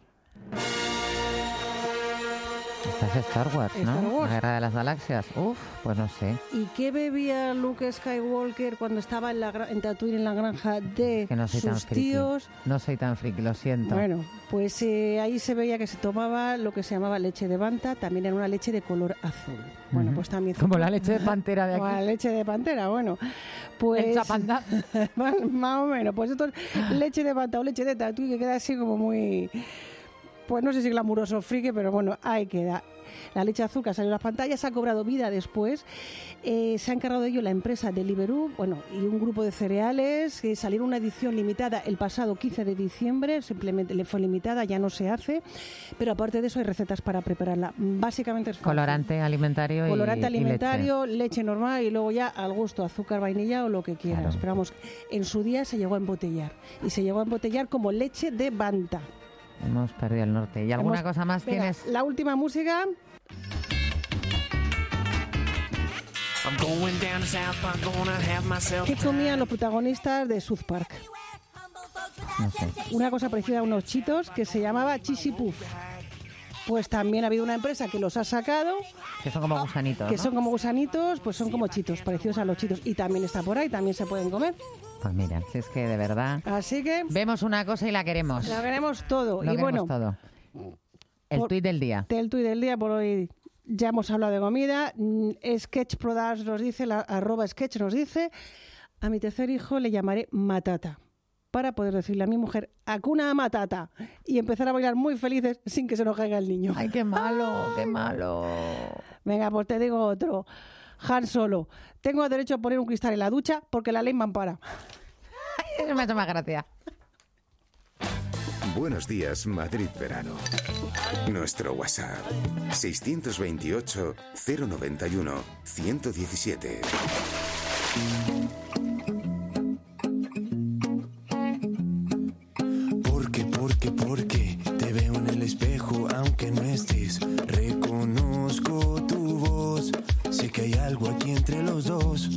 Esta es Star Wars, ¿no? Star Wars. La Guerra de las Galaxias. Uf, pues no sé. ¿Y qué bebía Luke Skywalker cuando estaba en Tatooine, en la granja de Que no soy tan sus friki. tíos? No soy tan friki, lo siento. Bueno, pues ahí se veía que se tomaba lo que se llamaba leche de banta, también era una leche de color azul. Bueno, Ujú. pues también... Como la leche de pantera de aquí. Como la leche de pantera, bueno. Pues... El chapandá. Más o menos, pues esto es leche de banta o leche de Tatooine, que queda así como muy... Pues no sé si glamuroso o friki, pero bueno, ahí queda. La leche azul que ha salido en las pantallas ha cobrado vida después. Se ha encargado de ello la empresa Deliveroo, y un grupo de cereales que salieron una edición limitada el pasado 15 de diciembre, simplemente le fue limitada, ya no se hace, pero aparte de eso hay recetas para prepararla. Básicamente es fácil. Colorante alimentario Colorante y alimentario, leche normal y luego ya al gusto, azúcar, vainilla o lo que quieras. Claro. Pero vamos, en su día se llegó a embotellar y se llegó a embotellar como leche de banta. Hemos perdido el norte. ¿Y alguna Hemos- cosa más Venga, tienes? La última música. I'm going down to South Park, gonna have myself ¿Qué comían los protagonistas de South Park? No sé. Una cosa parecida a unos chitos que se llamaba Cheesy Puff. Pues también ha habido una empresa que los ha sacado, Que son como gusanitos, que ¿no? son como gusanitos, pues son como chitos, parecidos a los chitos. Y también está por ahí, también se pueden comer. Pues mira, si es que de verdad... Así que Vemos una cosa y la queremos. lo queremos todo. Lo y queremos bueno, todo. El tuit del día. El tuit del día por hoy. Ya hemos hablado de comida. Sketch Products nos dice, @sketch nos dice, a mi tercer hijo le llamaré Matata, para poder decirle a mi mujer, Hakuna Matata, y empezar a bailar muy felices sin que se nos caiga el niño. ¡Ay, qué malo, qué malo! Venga, pues te digo otro. Han Solo, tengo derecho a poner un cristal en la ducha porque la ley me ampara. Eso me ha hecho más gracia. Buenos días, Madrid Verano. Nuestro WhatsApp, 628 091 117. Porque te veo en el espejo, aunque no estés. Reconozco tu voz, sé que hay algo aquí entre los dos.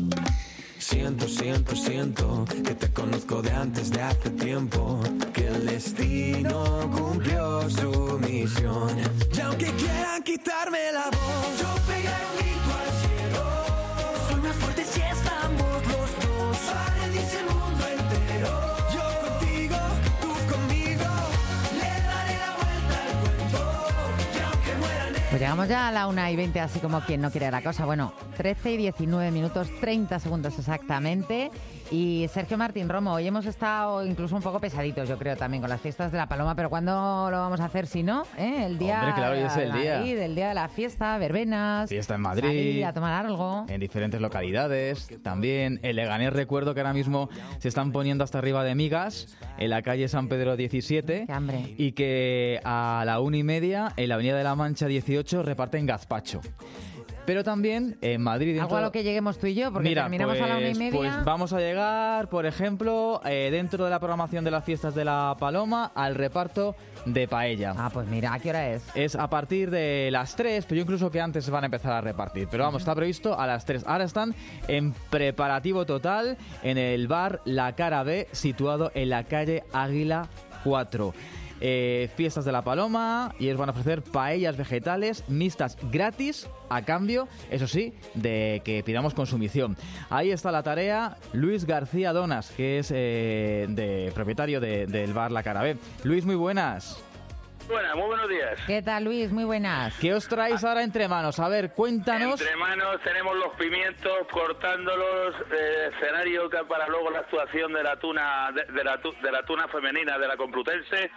Siento que te conozco de antes, de hace tiempo. Que el destino cumplió su misión. Y aunque quieran quitarme la voz, yo pegaré un grito al cielo. Soy más fuerte si estamos los dos. Paradice el mundo entero. Yo contigo, tú conmigo. Le daré la vuelta al cuento. Y aunque mueran. Pues llegamos ya a la 1:20, así como quien no quiere la cosa. Bueno, 13 y 19 minutos, 30 segundos exactamente. Y Sergio Martín Romo, hoy hemos estado incluso un poco pesaditos, yo creo, también con las fiestas de la Paloma, pero ¿cuándo lo vamos a hacer si no? El día. Hombre, claro, hoy es el día. Madrid, el día de la fiesta, verbenas. Fiesta en Madrid. Salir a tomar algo. En diferentes localidades. También en Leganés, recuerdo que ahora mismo se están poniendo hasta arriba de migas en la calle San Pedro 17. ¡Qué hambre! Y que a la 1:30 en la Avenida de la Mancha 18 reparten gazpacho. Pero también en Madrid... Algo a lo que lleguemos tú y yo, porque terminamos a la 1:30. Pues vamos a llegar, por ejemplo, dentro de la programación de las fiestas de la Paloma, al reparto de paella. Ah, pues mira, ¿a qué hora es? Es a partir de las 3, pero yo incluso que antes se van a empezar a repartir. Pero vamos, está previsto a las 3. Ahora están en preparativo total en el bar La Cara B, situado en la calle Águila 4. Fiestas de la Paloma, y ellos van a ofrecer paellas vegetales mixtas gratis, a cambio, eso sí, de que pidamos consumición. Ahí está la tarea. Luis García Donas, que es propietario del bar La Cara B. Luis, muy buenas. Buenas, muy buenos días. ¿Qué tal, Luis? Muy buenas. ¿Qué os traéis ahora entre manos? A ver, cuéntanos. Entre manos tenemos los pimientos, cortándolos, escenario para luego la actuación de la tuna de la tuna femenina de la Complutense,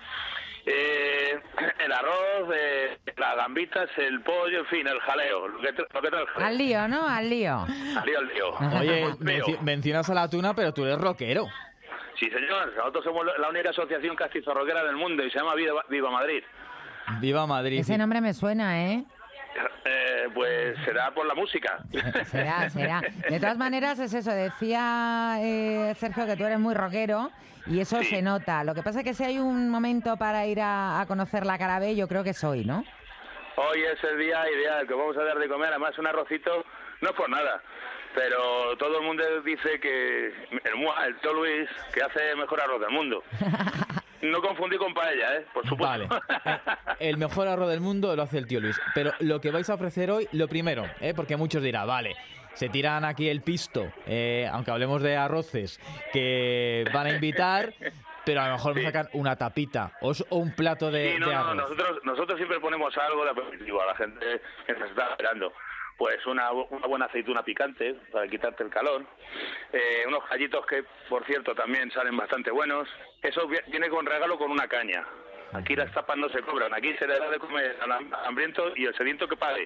el arroz, las gambitas, el pollo, en fin, el jaleo, lo que trae el jaleo. Al lío, ¿no? Al lío. Al lío. Oye, mencionas a la tuna, pero tú eres rockero. Sí, señor. Nosotros somos la única asociación castizo-rockera del mundo y se llama Viva Madrid. Viva Madrid. Ese nombre me suena, ¿eh? Pues será por la música. Será. De todas maneras es eso. Decía Sergio que tú eres muy rockero y eso se nota. Lo que pasa es que si hay un momento para ir a conocer la Cara B, yo creo que es hoy, ¿no? Hoy es el día ideal que vamos a dar de comer. Además, un arrocito no es por nada. Pero todo el mundo dice que el tío Luis, que hace el mejor arroz del mundo. No confundí con paella, por supuesto. Vale. El mejor arroz del mundo lo hace el tío Luis. Pero lo que vais a ofrecer hoy, lo primero, porque muchos dirán, vale, se tiran aquí el pisto, aunque hablemos de arroces, que van a invitar, pero a lo mejor me sacan una tapita o un plato de arroz. Nosotros siempre ponemos algo de aperitivo a la gente que se está esperando. Pues una buena aceituna picante para quitarte el calor, unos gallitos que, por cierto, también salen bastante buenos. Eso viene con regalo con una caña. Aquí las tapas no se cobran, aquí se le da de comer al hambriento y el sediento que pague.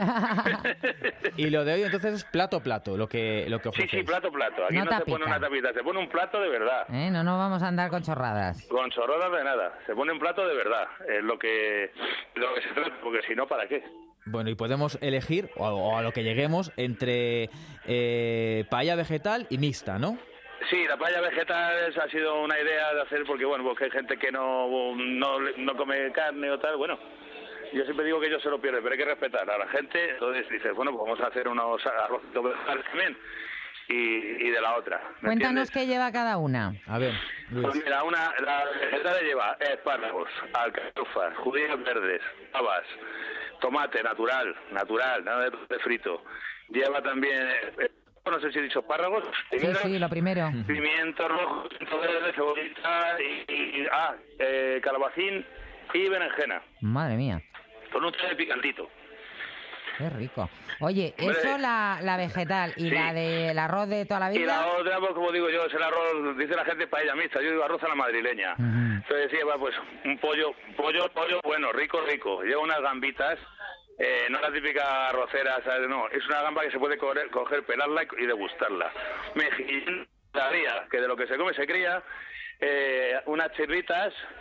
Y lo de hoy entonces es plato, lo que ofrecéis. Sí, plato. Aquí no se pone una tapita, se pone un plato de verdad. No vamos a andar con chorradas. Con chorradas de nada, se pone un plato de verdad, es lo que se trata, porque si no, ¿para qué? Bueno, y podemos elegir, o a lo que lleguemos, entre paella vegetal y mixta, ¿no? Sí, la paella vegetal ha sido una idea de hacer porque, porque hay gente que no come carne o tal, yo siempre digo que ellos se lo pierden, pero hay que respetar a la gente, entonces dices, pues vamos a hacer unos arrocitos vegetales también, y de la otra. Cuéntanos qué lleva cada una. A ver, Luis. Pues mira, la vegetal lleva espárragos, alcachofas, judías verdes, habas, tomate natural, nada de frito. Lleva también, no sé si he dicho espárragos. Sí, lo primero. Pimiento rojo, pimiento verde, cebollita y calabacín y berenjena. Madre mía. Con un toque picantito. Qué rico. Oye, eso la vegetal y la del arroz de toda la vida. Y la otra, pues como digo yo, es el arroz, dice la gente paella mixta, yo digo arroz a la madrileña. Entonces lleva pues un pollo bueno, rico. Lleva unas gambitas, no la típica arrocera, ¿sabes? No, es una gamba que se puede coger, pelarla y degustarla. Mejillón, que de lo que se come se cría, unas chirritas,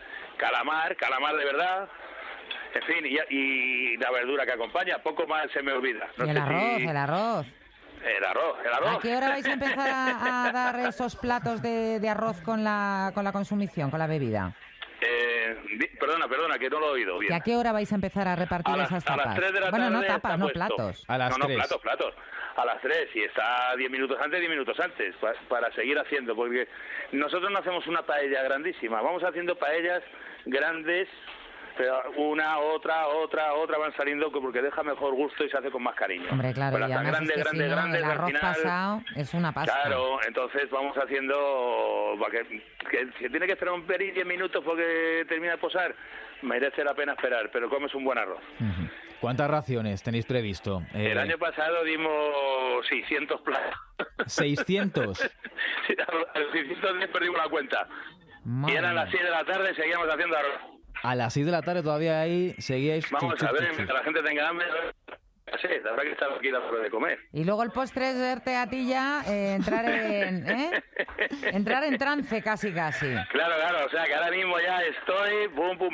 calamar de verdad, en fin, y la verdura que acompaña, poco más se me olvida. No, y el arroz. El arroz. ¿A qué hora vais a empezar a dar esos platos de arroz con la consumición, con la bebida? Perdona, que no lo he oído bien. ¿Y a qué hora vais a empezar a repartir esas tapas? A las 3 de la tarde. Bueno, no tapas, no platos. A las 3. No, platos. A las 3, y está 10 minutos antes, para seguir haciendo, porque nosotros no hacemos una paella grandísima, vamos haciendo paellas grandes, pero una, otra, van saliendo porque deja mejor gusto y se hace con más cariño. Hombre, claro, pero y además grandes, es que si no, el arroz al final, pasado es una pasta. Claro, entonces vamos haciendo, que si tiene que esperar un pelín 10 minutos porque termina de posar, merece la pena esperar, pero comes un buen arroz. Uh-huh. ¿Cuántas raciones tenéis previsto? El año pasado dimos 600 platos. ¿600? Sí, a los 610 perdimos la cuenta. Y eran las 6 de la tarde y seguíamos haciendo arroz. A las 6 de la tarde todavía ahí seguíais... Vamos a ver, mientras la gente tenga hambre... Sí, habrá que estar aquí a la hora de comer. Y luego el postre es verte a ti ya entrar en trance casi. Claro, o sea que ahora mismo ya estoy,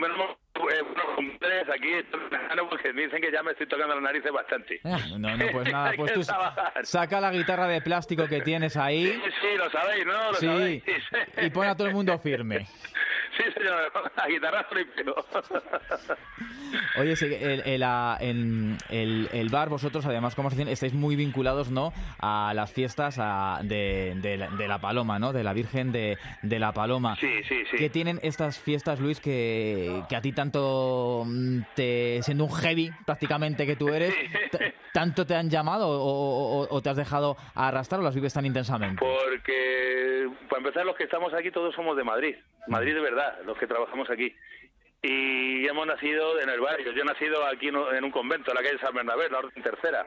aquí porque me dicen que ya me estoy tocando las narices bastante. No, pues nada, pues tú saca la guitarra de plástico que tienes ahí. Sí, lo sabéis, ¿no? Lo sabéis. Y pon a todo el mundo firme. Sí, señor, la guitarra flipeo. Oye, sí, en el bar, vosotros, además, como estáis muy vinculados, ¿no?, a las fiestas de la Paloma, ¿no?, de la Virgen de la Paloma. Sí. ¿Qué tienen estas fiestas, Luis, que a ti tanto, siendo un heavy prácticamente que tú eres, tanto te han llamado o te has dejado arrastrar o las vives tan intensamente? Porque, para empezar, los que estamos aquí todos somos de Madrid de verdad, los que trabajamos aquí. Y hemos nacido en el barrio. Yo he nacido aquí en un convento, en la calle San Bernabé, la Orden Tercera.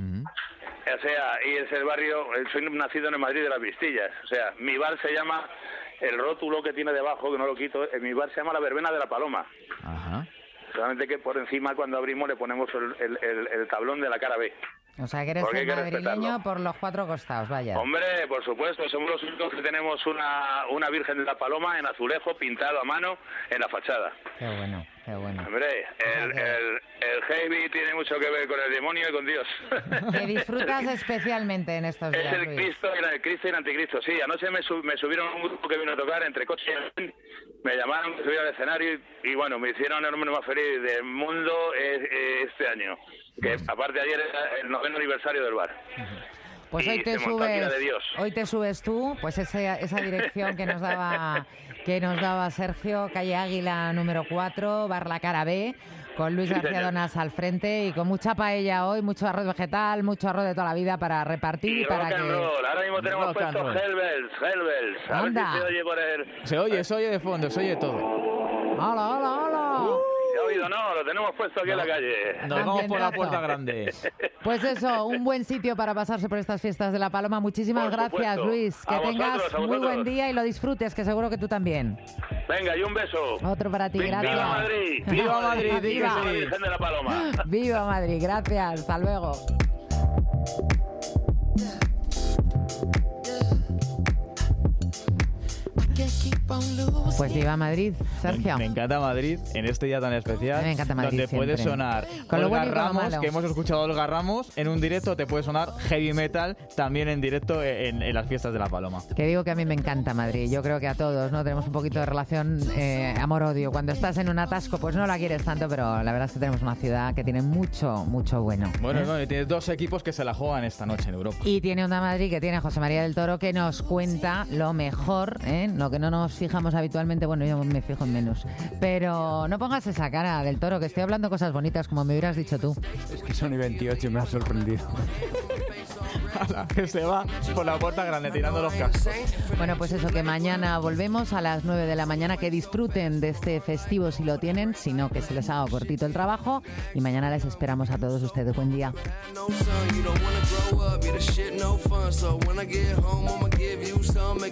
O sea, y es el barrio, soy nacido en el Madrid de las Vistillas. O sea, mi bar se llama, el rótulo que tiene debajo, que no lo quito, mi bar se llama La Verbena de la Paloma. Ajá. Solamente que por encima, cuando abrimos, le ponemos el tablón de la cara B. O sea, que eres un madrileño por los 4 costados, vaya. Hombre, por supuesto, somos los únicos que tenemos una Virgen de la Paloma en azulejo pintado a mano en la fachada. Qué bueno. Hombre, el heavy tiene mucho que ver con el demonio y con Dios. Que disfrutas especialmente en estos días, Es el Cristo y el Anticristo, sí. Anoche me subieron un grupo que vino a tocar entre coche y me llamaron, me subieron al escenario y bueno, me hicieron el hombre más feliz del mundo este año. Que aparte ayer era el 9º aniversario del bar. Pues hoy te subes tú, pues esa dirección que nos daba Sergio, calle Águila número 4, bar La Cara B, con Luis García Donás al frente y con mucha paella hoy, mucho arroz vegetal, mucho arroz de toda la vida para repartir y para que... Ahora mismo tenemos puesto Hellbells. A ver si se oye por el... Se oye de fondo, se oye todo. ¡Hola! ¿Se ha oído? No, lo tenemos puesto aquí en la calle. Nos vamos por la puerta grande. Pues eso, un buen sitio para pasarse por estas fiestas de la Paloma. Muchísimas gracias, Luis. Que tengas muy buen día y lo disfrutes, que seguro que tú también. Venga, y un beso. Otro para ti, gracias. ¡Viva Madrid! ¡Viva Madrid! ¡Viva la Virgen de la Paloma! ¡Viva Madrid! Gracias, hasta luego. Pues viva Madrid, Sergio. Me encanta Madrid en este día tan especial. Me encanta Madrid donde siempre. puede sonar con Olga Ramos, que hemos escuchado a Olga Ramos en un directo, te puede sonar heavy metal también en directo en las fiestas de la Paloma. Que digo que a mí me encanta Madrid. Yo creo que a todos, ¿no? Tenemos un poquito de relación amor-odio. Cuando estás en un atasco, pues no la quieres tanto, pero la verdad es que tenemos una ciudad que tiene mucho bueno. Bueno, y tienes 2 equipos que se la juegan esta noche en Europa. Y tiene Onda Madrid, que tiene José María del Toro, que nos cuenta lo mejor, lo que no nos fijamos habitualmente. Bueno, yo me fijo en menos. Pero no pongas esa cara del Toro, que estoy hablando cosas bonitas, como me hubieras dicho tú. Es que son y 28 y me ha sorprendido. Que se va por la puerta grande tirando los cascos. Bueno, pues eso, que mañana volvemos a las 9 de la mañana. Que disfruten de este festivo si lo tienen, si no, que se les haga cortito el trabajo. Y mañana les esperamos a todos ustedes. Buen día.